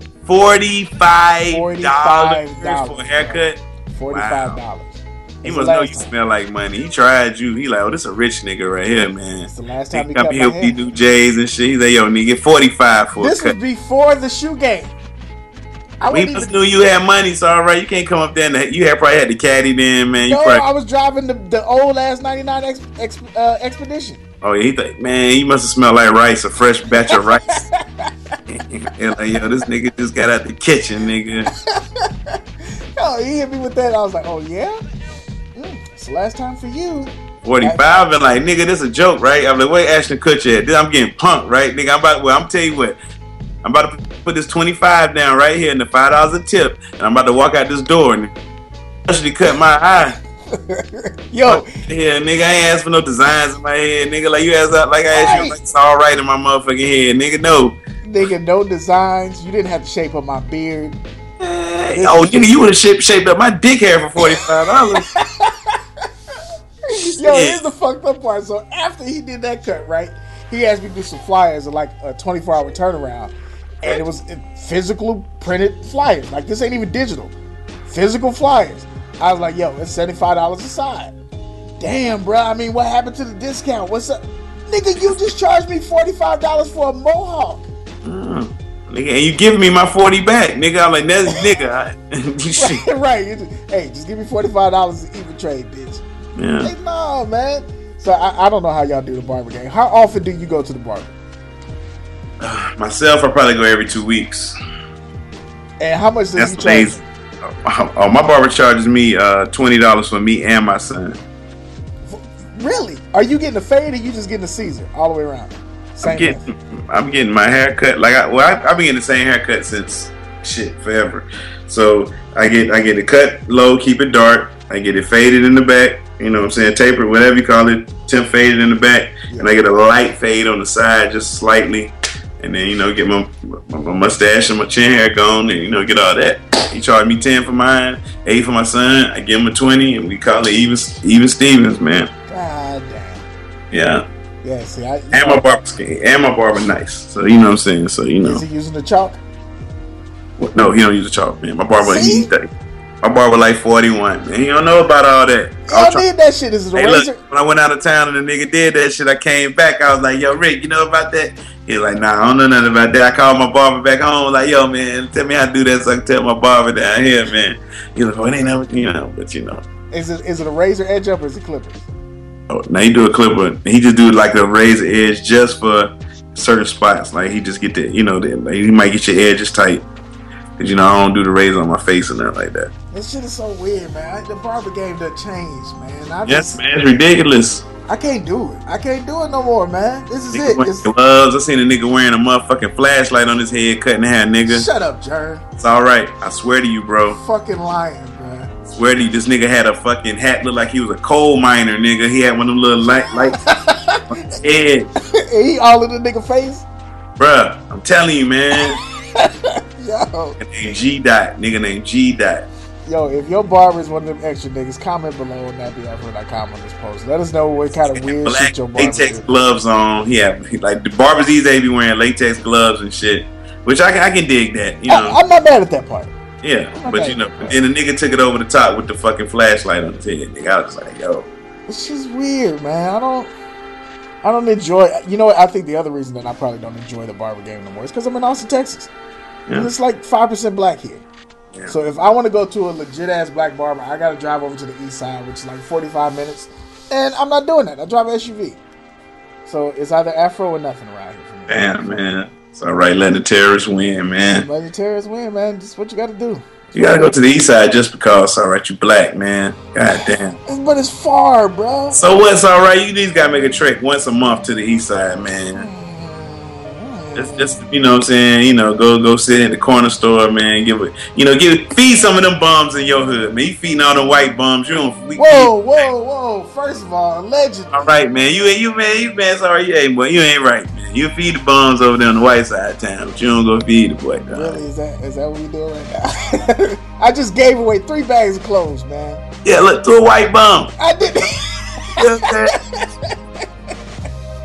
Speaker 1: $45 for a haircut.
Speaker 2: $45.
Speaker 1: Wow. He must know you smell like money. He tried you. He like, oh, this a rich nigga right here, man.
Speaker 2: It's the last time he
Speaker 1: come
Speaker 2: cut
Speaker 1: here
Speaker 2: my
Speaker 1: with
Speaker 2: hair.
Speaker 1: these new J's and shit. He's like, yo, nigga, get 45 for
Speaker 2: This
Speaker 1: a cut.
Speaker 2: was before the shoe game.
Speaker 1: We must knew you had money, so all right, you can't come up there and you probably had the caddy then, man.
Speaker 2: I was driving the old ass 99 Expedition.
Speaker 1: Oh yeah, he think, man, he must have smelled like rice, a fresh batch of rice. And like, yo, this nigga just got out the kitchen, nigga.
Speaker 2: Yo, he hit me with that. I was like, oh yeah, it's the last time for you.
Speaker 1: 45 and like, nigga, this a joke, right? I'm like, where Ashton Kutcher at? I'm getting punked, right, nigga? I'm tell you what. I'm about to put this 25 down right here and the $5 a tip, and I'm about to walk out this door and actually cut my eye.
Speaker 2: Yo,
Speaker 1: yeah, nigga, I ain't asked for no designs in my head, nigga. Like you asked, like I asked you, like it's all right in my motherfucking head, nigga. No,
Speaker 2: nigga, no designs. You didn't have to shape up my beard.
Speaker 1: Oh, nigga, you would have shaped up my dick hair for $45.
Speaker 2: Yo, here's the fucked up part. So after he did that cut, right, he asked me to do some flyers of like a 24-hour turnaround. And it was physical printed flyers. Like, this ain't even digital. Physical flyers. I was like, yo, it's $75 a side. Damn, bro. I mean, what happened to the discount? What's up? Nigga, you just charged me $45 for a mohawk.
Speaker 1: Nigga, and you giving me my 40 back. Nigga, I'm like, that's nigga.
Speaker 2: Right. Hey, just give me $45 to even trade, bitch.
Speaker 1: Yeah.
Speaker 2: Hey, no, man. So I don't know how y'all do the barber game. How often do you go to the barber?
Speaker 1: Myself, I probably go every 2 weeks.
Speaker 2: And how much does he charge?
Speaker 1: Amazing. Oh, my barber charges me $20 for me and my son.
Speaker 2: Really? Are you getting a fade or you just getting a Caesar all the way around?
Speaker 1: I'm getting my haircut. Like I've been getting the same haircut since forever. So I get it cut low, keep it dark. I get it faded in the back. You know what I'm saying? Tapered, whatever you call it. Temp faded in the back, and I get a light fade on the side, just slightly. And then, get my mustache and my chin hair gone and, get all that. He charged me 10 for mine, 8 for my son. I give him a 20 and we call it even Stevens, man.
Speaker 2: God damn.
Speaker 1: Yeah.
Speaker 2: Yeah, see,
Speaker 1: my barber nice. So, you know what I'm saying? So,
Speaker 2: Is he using the chalk?
Speaker 1: Well, no, he don't use the chalk, man. My barber, my barber like 41, man. He don't know about all that.
Speaker 2: I did that shit. Is it a razor?
Speaker 1: Look, when I went out of town and the nigga did that shit, I came back. I was like, yo, Rick, you know about that? He was like, nah, I don't know nothing about that. I called my barber back home, like, yo, man, tell me how to do that so I can tell my barber down here, man. He's like, oh, it ain't never, but
Speaker 2: Is it a razor edge up or is it clippers?
Speaker 1: Oh, now he do a clipper. He just do like a razor edge just for certain spots. Like he just get the, like he might get your edges tight. Cause I don't do the razor on my face or nothing like that.
Speaker 2: This shit is so weird, man. The barber game done changed, man.
Speaker 1: Yes, man, it's ridiculous.
Speaker 2: I can't do it. I can't do it no more, man. This is it.
Speaker 1: Gloves. I seen a nigga wearing a motherfucking flashlight on his head, cutting hair, nigga.
Speaker 2: Shut up, Jern.
Speaker 1: It's all right. I swear to you, bro.
Speaker 2: Fucking lying, bro.
Speaker 1: I swear to you, this nigga had a fucking hat, looked like he was a coal miner, nigga. He had one of them little lights on his head.
Speaker 2: He all in the nigga face?
Speaker 1: Bruh, I'm telling you, man.
Speaker 2: Yo.
Speaker 1: Nigga named G Dot.
Speaker 2: Yo, if your barber is one of them extra niggas, comment below on NappyAfro.com on this post. Let us know what kind of weird shit your barber
Speaker 1: latex
Speaker 2: is.
Speaker 1: gloves on. Like the barbers these days be wearing latex gloves and shit. Which I can dig that,
Speaker 2: I'm not mad at that part.
Speaker 1: Yeah, but then the nigga took it over the top with the fucking flashlight on his head. Nigga, I was like, yo.
Speaker 2: It's just weird, man. I don't enjoy. You know what? I think the other reason that I probably don't enjoy the barber game no more is because I'm in Austin, Texas. Yeah. And it's like 5% black here. Yeah. So if I want to go to a legit ass black barber, I got to drive over to the east side, which is like 45 minutes. And I'm not doing that. I drive an SUV. So it's either Afro or nothing around here for me.
Speaker 1: Damn, man. It's all right. Let the terrorists win, man.
Speaker 2: Let the terrorists win, man. Just what you got to do.
Speaker 1: You got to go to the east side just because. All right, you black, man. God damn.
Speaker 2: But it's far, bro.
Speaker 1: So what's all right? You just got to make a trek once a month to the east side, man. Just you know what I'm saying, go sit in the corner store, man. Feed some of them bums in your hood, man. You feeding all the white bums. You don't.
Speaker 2: Whoa! First of all, allegedly.
Speaker 1: All right, man. You man. Sorry, you ain't right, man. You feed the bums over there on the white side of town, but you don't go feed the black guy.
Speaker 2: Really? Is that what we doing right now? I just gave away 3 bags of clothes, man.
Speaker 1: Yeah, look, to a white bum.
Speaker 2: I did.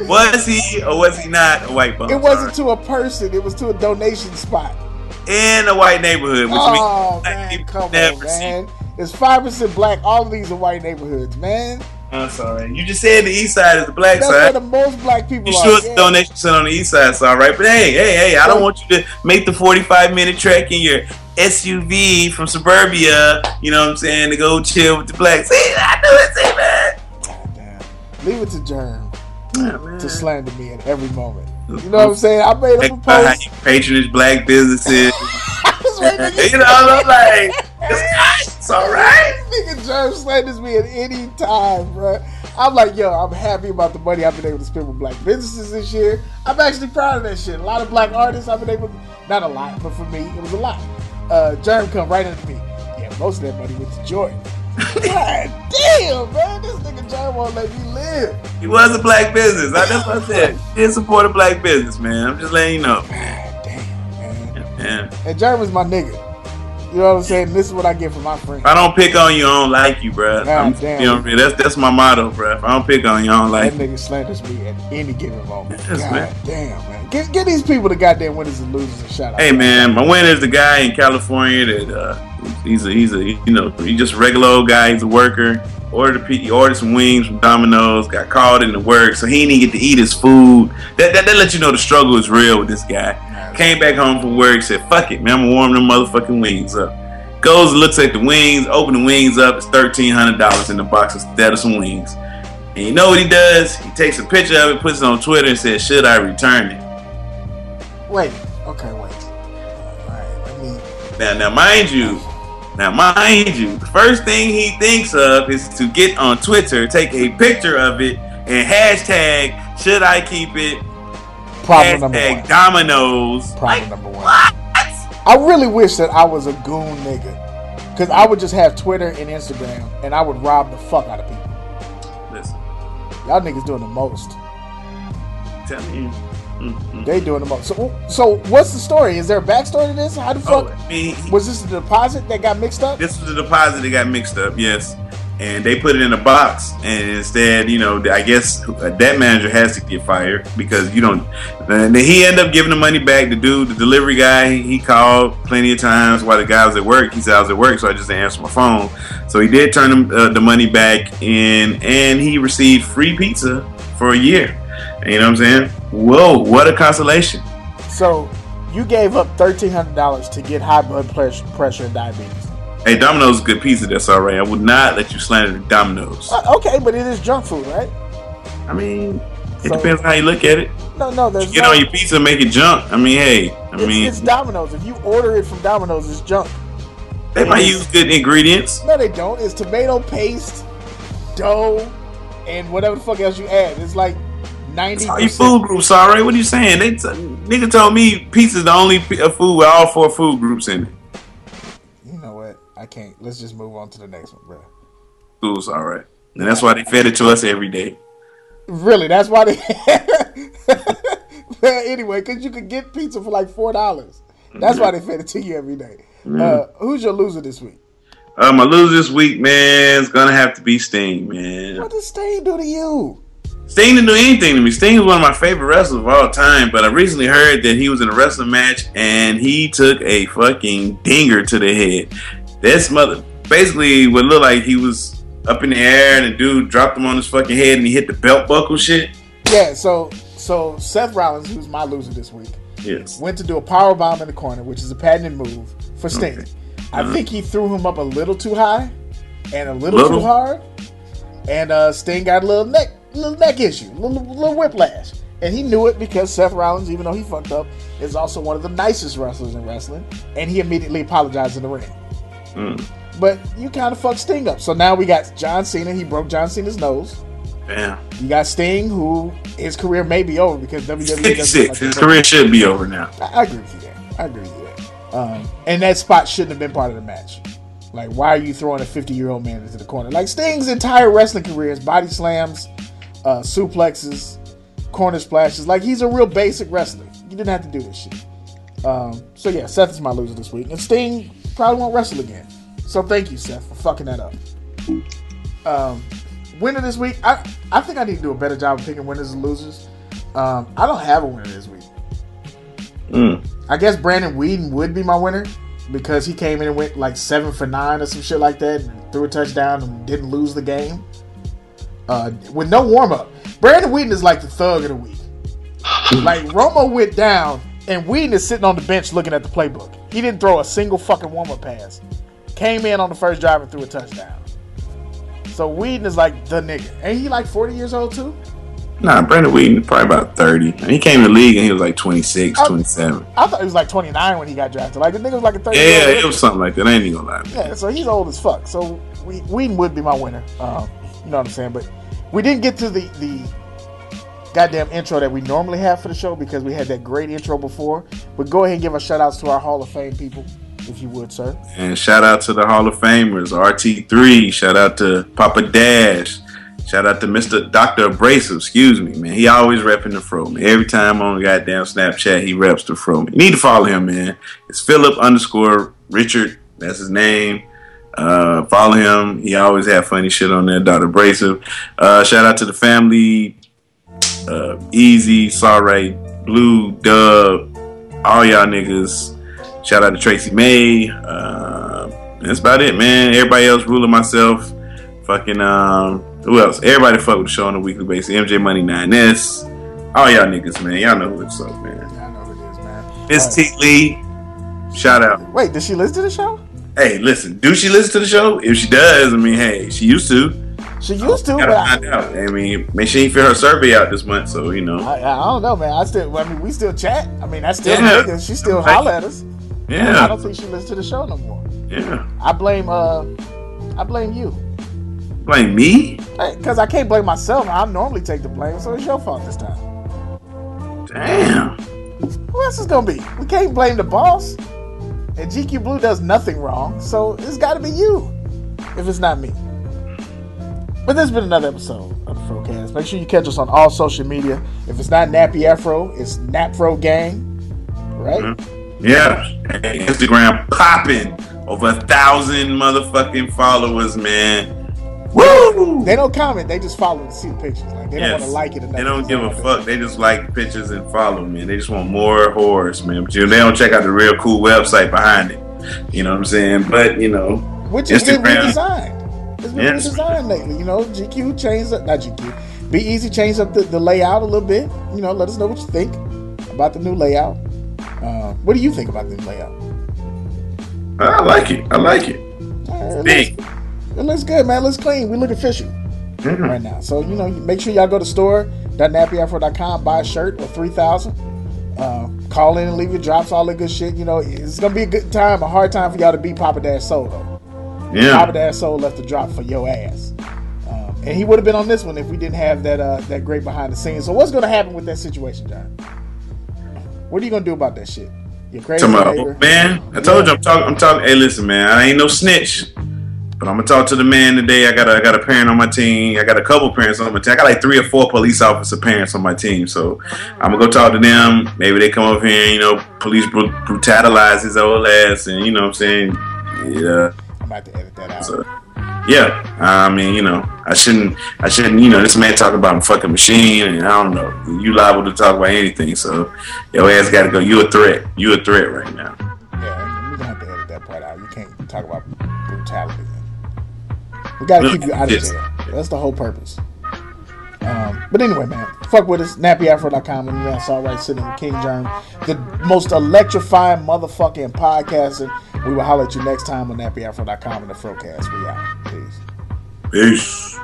Speaker 1: Was he or was he not a white bum?
Speaker 2: It wasn't to a person. It was to a donation spot
Speaker 1: in a white neighborhood, which means
Speaker 2: man, come on, man. It's 5% black. All of these are white neighborhoods, man.
Speaker 1: I'm sorry. You just said the east side is the black
Speaker 2: That's
Speaker 1: side.
Speaker 2: That's where the most black people
Speaker 1: you
Speaker 2: are.
Speaker 1: You sure it's donation center on the east side, so all right. But hey, I don't want you to make the 45-minute trek in your SUV from suburbia, you know what I'm saying, to go chill with the blacks. See, I knew it, see, man.
Speaker 2: God damn. Leave it to Germ to slander me at every moment. You know what I'm saying? I made up a post.
Speaker 1: How you patronage black businesses. You know, I'm like, it's alright.
Speaker 2: Nigga Germ slanders me at any time, bro. I'm like, yo, I'm happy about the money I've been able to spend with black businesses this year. I'm actually proud of that shit. A lot of black artists I've been able to, not a lot, but for me, it was a lot. Germ come right into me. Yeah, most of that money went to Jordan. God damn, man, this nigga Germ won't let me live.
Speaker 1: He was a black business. That's what I said. He did support a black business, man. I'm just letting you know.
Speaker 2: God damn, man.
Speaker 1: Yeah.
Speaker 2: And Germ is my nigga. You know what I'm saying? This is what I get from my friends.
Speaker 1: If I don't pick on you, I don't like you, bro.
Speaker 2: Damn.
Speaker 1: You know, that's my motto, bro. If I don't pick on you, I don't like you.
Speaker 2: That nigga slanders me at any given moment.
Speaker 1: Yes,
Speaker 2: God
Speaker 1: man.
Speaker 2: damn, man. Get these people the goddamn winners and losers a shout out.
Speaker 1: Hey, man, my winner is the guy in California that he's a you know, he's just a regular old guy. He's a worker. He ordered some wings from Domino's. Got called into work, so he didn't get to eat his food. That let you know the struggle is real with this guy. Came back home from work, said, "Fuck it, man, I'm gonna warm them motherfucking wings up." Goes and looks at the wings, open the wings up, it's $1,300 in the box instead of some wings. And you know what he does? He takes a picture of it, puts it on Twitter, and says, "Should I return it?"
Speaker 2: Wait. Alright, let me.
Speaker 1: Now mind you, the first thing he thinks of is to get on Twitter, take a picture of it, and hashtag "Should I keep it?"
Speaker 2: Problem number one.
Speaker 1: Domino's.
Speaker 2: Problem number one. What? I really wish that I was a goon nigga, because I would just have Twitter and Instagram, and I would rob the fuck out of people.
Speaker 1: Listen,
Speaker 2: y'all niggas doing the most.
Speaker 1: Tell me. Mm-hmm.
Speaker 2: They doing the most. So what's the story? Is there a backstory to this? How the fuck? Was this the deposit that got mixed up?
Speaker 1: This was the deposit that got mixed up, yes. And they put it in a box, and instead, you know, I guess that manager has to get fired because you don't. Then he ended up giving the money back. The dude, the delivery guy, he called plenty of times while the guy was at work. He said I was at work, so I just didn't answer my phone. So he did turn him the money back in, and he received free pizza for a year. You know what I'm saying? Whoa, what a consolation!
Speaker 2: So you gave up $1,300 to get high blood pressure and diabetes.
Speaker 1: Hey, Domino's is good pizza. That's all right. I would not let you slander Domino's.
Speaker 2: Okay, but it is junk food, right?
Speaker 1: I mean, it depends on how you look at it.
Speaker 2: No, there's
Speaker 1: you get on your pizza and make it junk. I mean, hey,
Speaker 2: it's Domino's. If you order it from Domino's, it's junk.
Speaker 1: They might use good ingredients.
Speaker 2: No, they don't. It's tomato paste, dough, and whatever the fuck else you add. It's like 90%.
Speaker 1: All your food groups, sorry. What are you saying? Nigga told me pizza's the only food with all 4 food groups in it.
Speaker 2: You know what? I can't. Let's just move on to the next one, bro.
Speaker 1: Food's all right. And that's why they fed it to us every day.
Speaker 2: Really? That's why they... Anyway, because you could get pizza for like $4. That's why they fed it to you every day. Who's your loser this week?
Speaker 1: My loser this week, man, is going to have to be Sting, man.
Speaker 2: What does Sting do to you?
Speaker 1: Sting didn't do anything to me. Sting is one of my favorite wrestlers of all time, but I recently heard that he was in a wrestling match and he took a fucking dinger to the head. This mother basically would look like he was up in the air and the dude dropped him on his fucking head and he hit the belt buckle shit.
Speaker 2: Yeah, so Seth Rollins, who's my loser this week, went to do a power bomb in the corner, which is a patented move for Sting. Okay. I think he threw him up a little too high and a little too hard, and Sting got a little neck issue, little whiplash. And he knew it because Seth Rollins, even though he fucked up, is also one of the nicest wrestlers in wrestling, and he immediately apologized in the ring. But you kind of fucked Sting up. So now we got John Cena. He broke John Cena's nose.
Speaker 1: Damn.
Speaker 2: You got Sting, who his career may be over because WWE
Speaker 1: 56. His career should be over now.
Speaker 2: I agree with you there. And that spot shouldn't have been part of the match. Like, why are you throwing a 50-year-old man into the corner? Like, Sting's entire wrestling career is body slams, suplexes, corner splashes. Like, he's a real basic wrestler. You didn't have to do this shit. So yeah, Seth is my loser this week. And Sting probably won't wrestle again. So thank you, Seth, for fucking that up. winner this week. I think I need to do a better job of picking winners and losers. I don't have a winner this week. I guess Brandon Weeden would be my winner because he came in and went like 7 for 9 or some shit like that and threw a touchdown and didn't lose the game with no warm up. Brandon Weeden is like the thug of the week. Like Romo went down and Weeden is sitting on the bench looking at the playbook. He didn't throw a single fucking warm up pass. Came in on the first drive and threw a touchdown. So Weeden is like the nigga. Ain't he like 40 years old too?
Speaker 1: Nah, Brandon Weeden probably about 30. And he came in the league and he was like 26, 27.
Speaker 2: I thought he was like 29 when he got drafted. Like the nigga was like a 30.
Speaker 1: Yeah, it was something like that. I ain't even gonna lie.
Speaker 2: Yeah, so he's old as fuck. So Weeden would be my winner. You know what I'm saying? But we didn't get to the goddamn intro that we normally have for the show because we had that great intro before. But go ahead and give a shout outs to our Hall of Fame people, if you would, sir. And
Speaker 1: shout out to the Hall of Famers, RT3. Shout out to Papa Dash. Shout out to Mr. Dr. Abrasive, excuse me, man. He always repping the fro, man. Every time on goddamn Snapchat, he reps the fro. You need to follow him, man. It's Philip_Richard. That's his name. Follow him. He always have funny shit on there, Dr. Abrasive. Shout out to the family, Easy, Sorry, Blue, Dub, all y'all niggas. Shout out to Tracy May. That's about it, man. Everybody else, Ruler, myself, fucking, who else? Everybody fuck with the show on a weekly basis. MJ Money 9S. All y'all niggas, man. Y'all know who it's up, man.
Speaker 2: Y'all know who it is, man.
Speaker 1: Miss T. Lee. Shout out.
Speaker 2: Wait, does she listen to the show?
Speaker 1: Hey, listen. Do she listen to the show? If she does, I mean, hey, she used to.
Speaker 2: She used to,
Speaker 1: but find out. I mean, make sure you fill her survey out this month, so you know.
Speaker 2: I don't know, man. We still chat. I mean, that's still niggas. She still holler at us.
Speaker 1: Yeah.
Speaker 2: I don't think she listens to the show no more.
Speaker 1: Yeah.
Speaker 2: I blame you.
Speaker 1: Blame me?
Speaker 2: Because I can't blame myself. I normally take the blame, so it's your fault this time.
Speaker 1: Damn.
Speaker 2: Who else is going to be? We can't blame the boss. And GQ Blue does nothing wrong, so it's got to be you if it's not me. But this has been another episode of the Frocast. Make sure you catch us on all social media. If it's not Nappy Afro, it's Napfro Gang. Right?
Speaker 1: Mm-hmm. Yeah. Hey, Instagram popping. Over 1,000 motherfucking followers, man. Woo!
Speaker 2: They don't comment. They just follow and see the pictures. Like they don't want to like it.
Speaker 1: They don't give a fuck. They just like the pictures and follow, man. They just want more horrors, man. But they don't check out the real cool website behind it. You know what I'm saying? But you know,
Speaker 2: which has been redesigned. It's been redesigned lately. You know, GQ changed up. Not GQ. Be Easy changed up the layout a little bit. You know, let us know what you think about the new layout. What do you think about the new layout?
Speaker 1: I like it. Big.
Speaker 2: It looks good, man. It looks clean. We look official right now. So, you know, make sure y'all go to store.nappyafro.com, buy a shirt or 3,000. Call in and leave your drops, all that good shit. You know, it's going to be a good time, a hard time for y'all to beat Papa Dash Soul, though. Yeah. Papa Dash Soul left the drop for your ass. And he would have been on this one if we didn't have that great behind the scenes. So what's going to happen with that situation, John? What are you going to do about that shit? You're crazy,
Speaker 1: man. I told you I'm talking. Hey, listen, man. I ain't no snitch. But I'm gonna talk to the man today. I got a parent on my team. I got a couple parents on my team. I got like 3 or 4 police officer parents on my team. So I'm gonna go talk to them. Maybe they come over here and, you know, police brutalize his old ass, and you know what I'm saying? Yeah.
Speaker 2: I'm about to edit that out.
Speaker 1: So, yeah. I mean, you know, I shouldn't, you know, this man talking about a fucking machine, and I don't know. You liable to talk about anything, so your ass gotta go. You a threat right now.
Speaker 2: Yeah, we're gonna have to edit that part out. You can't talk about brutality. We gotta keep you out of jail. That's the whole purpose. But anyway, man, fuck with us. NappyAfro.com, and that's all right. Sitting with King Germ, the most electrifying motherfucking podcaster. We will holler at you next time on NappyAfro.com and the Frocast. We out.
Speaker 1: Peace.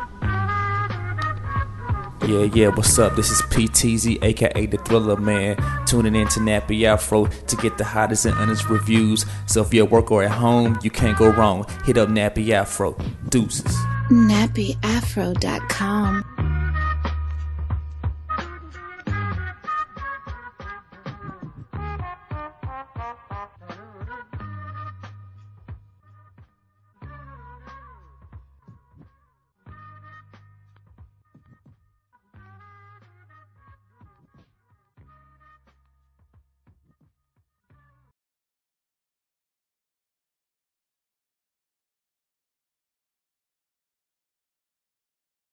Speaker 3: Yeah, what's up? This is PTZ, aka The Thriller Man, tuning in to Nappy Afro to get the hottest and honest reviews. So if you're at work or at home, you can't go wrong. Hit up Nappy Afro. Deuces.
Speaker 4: NappyAfro.com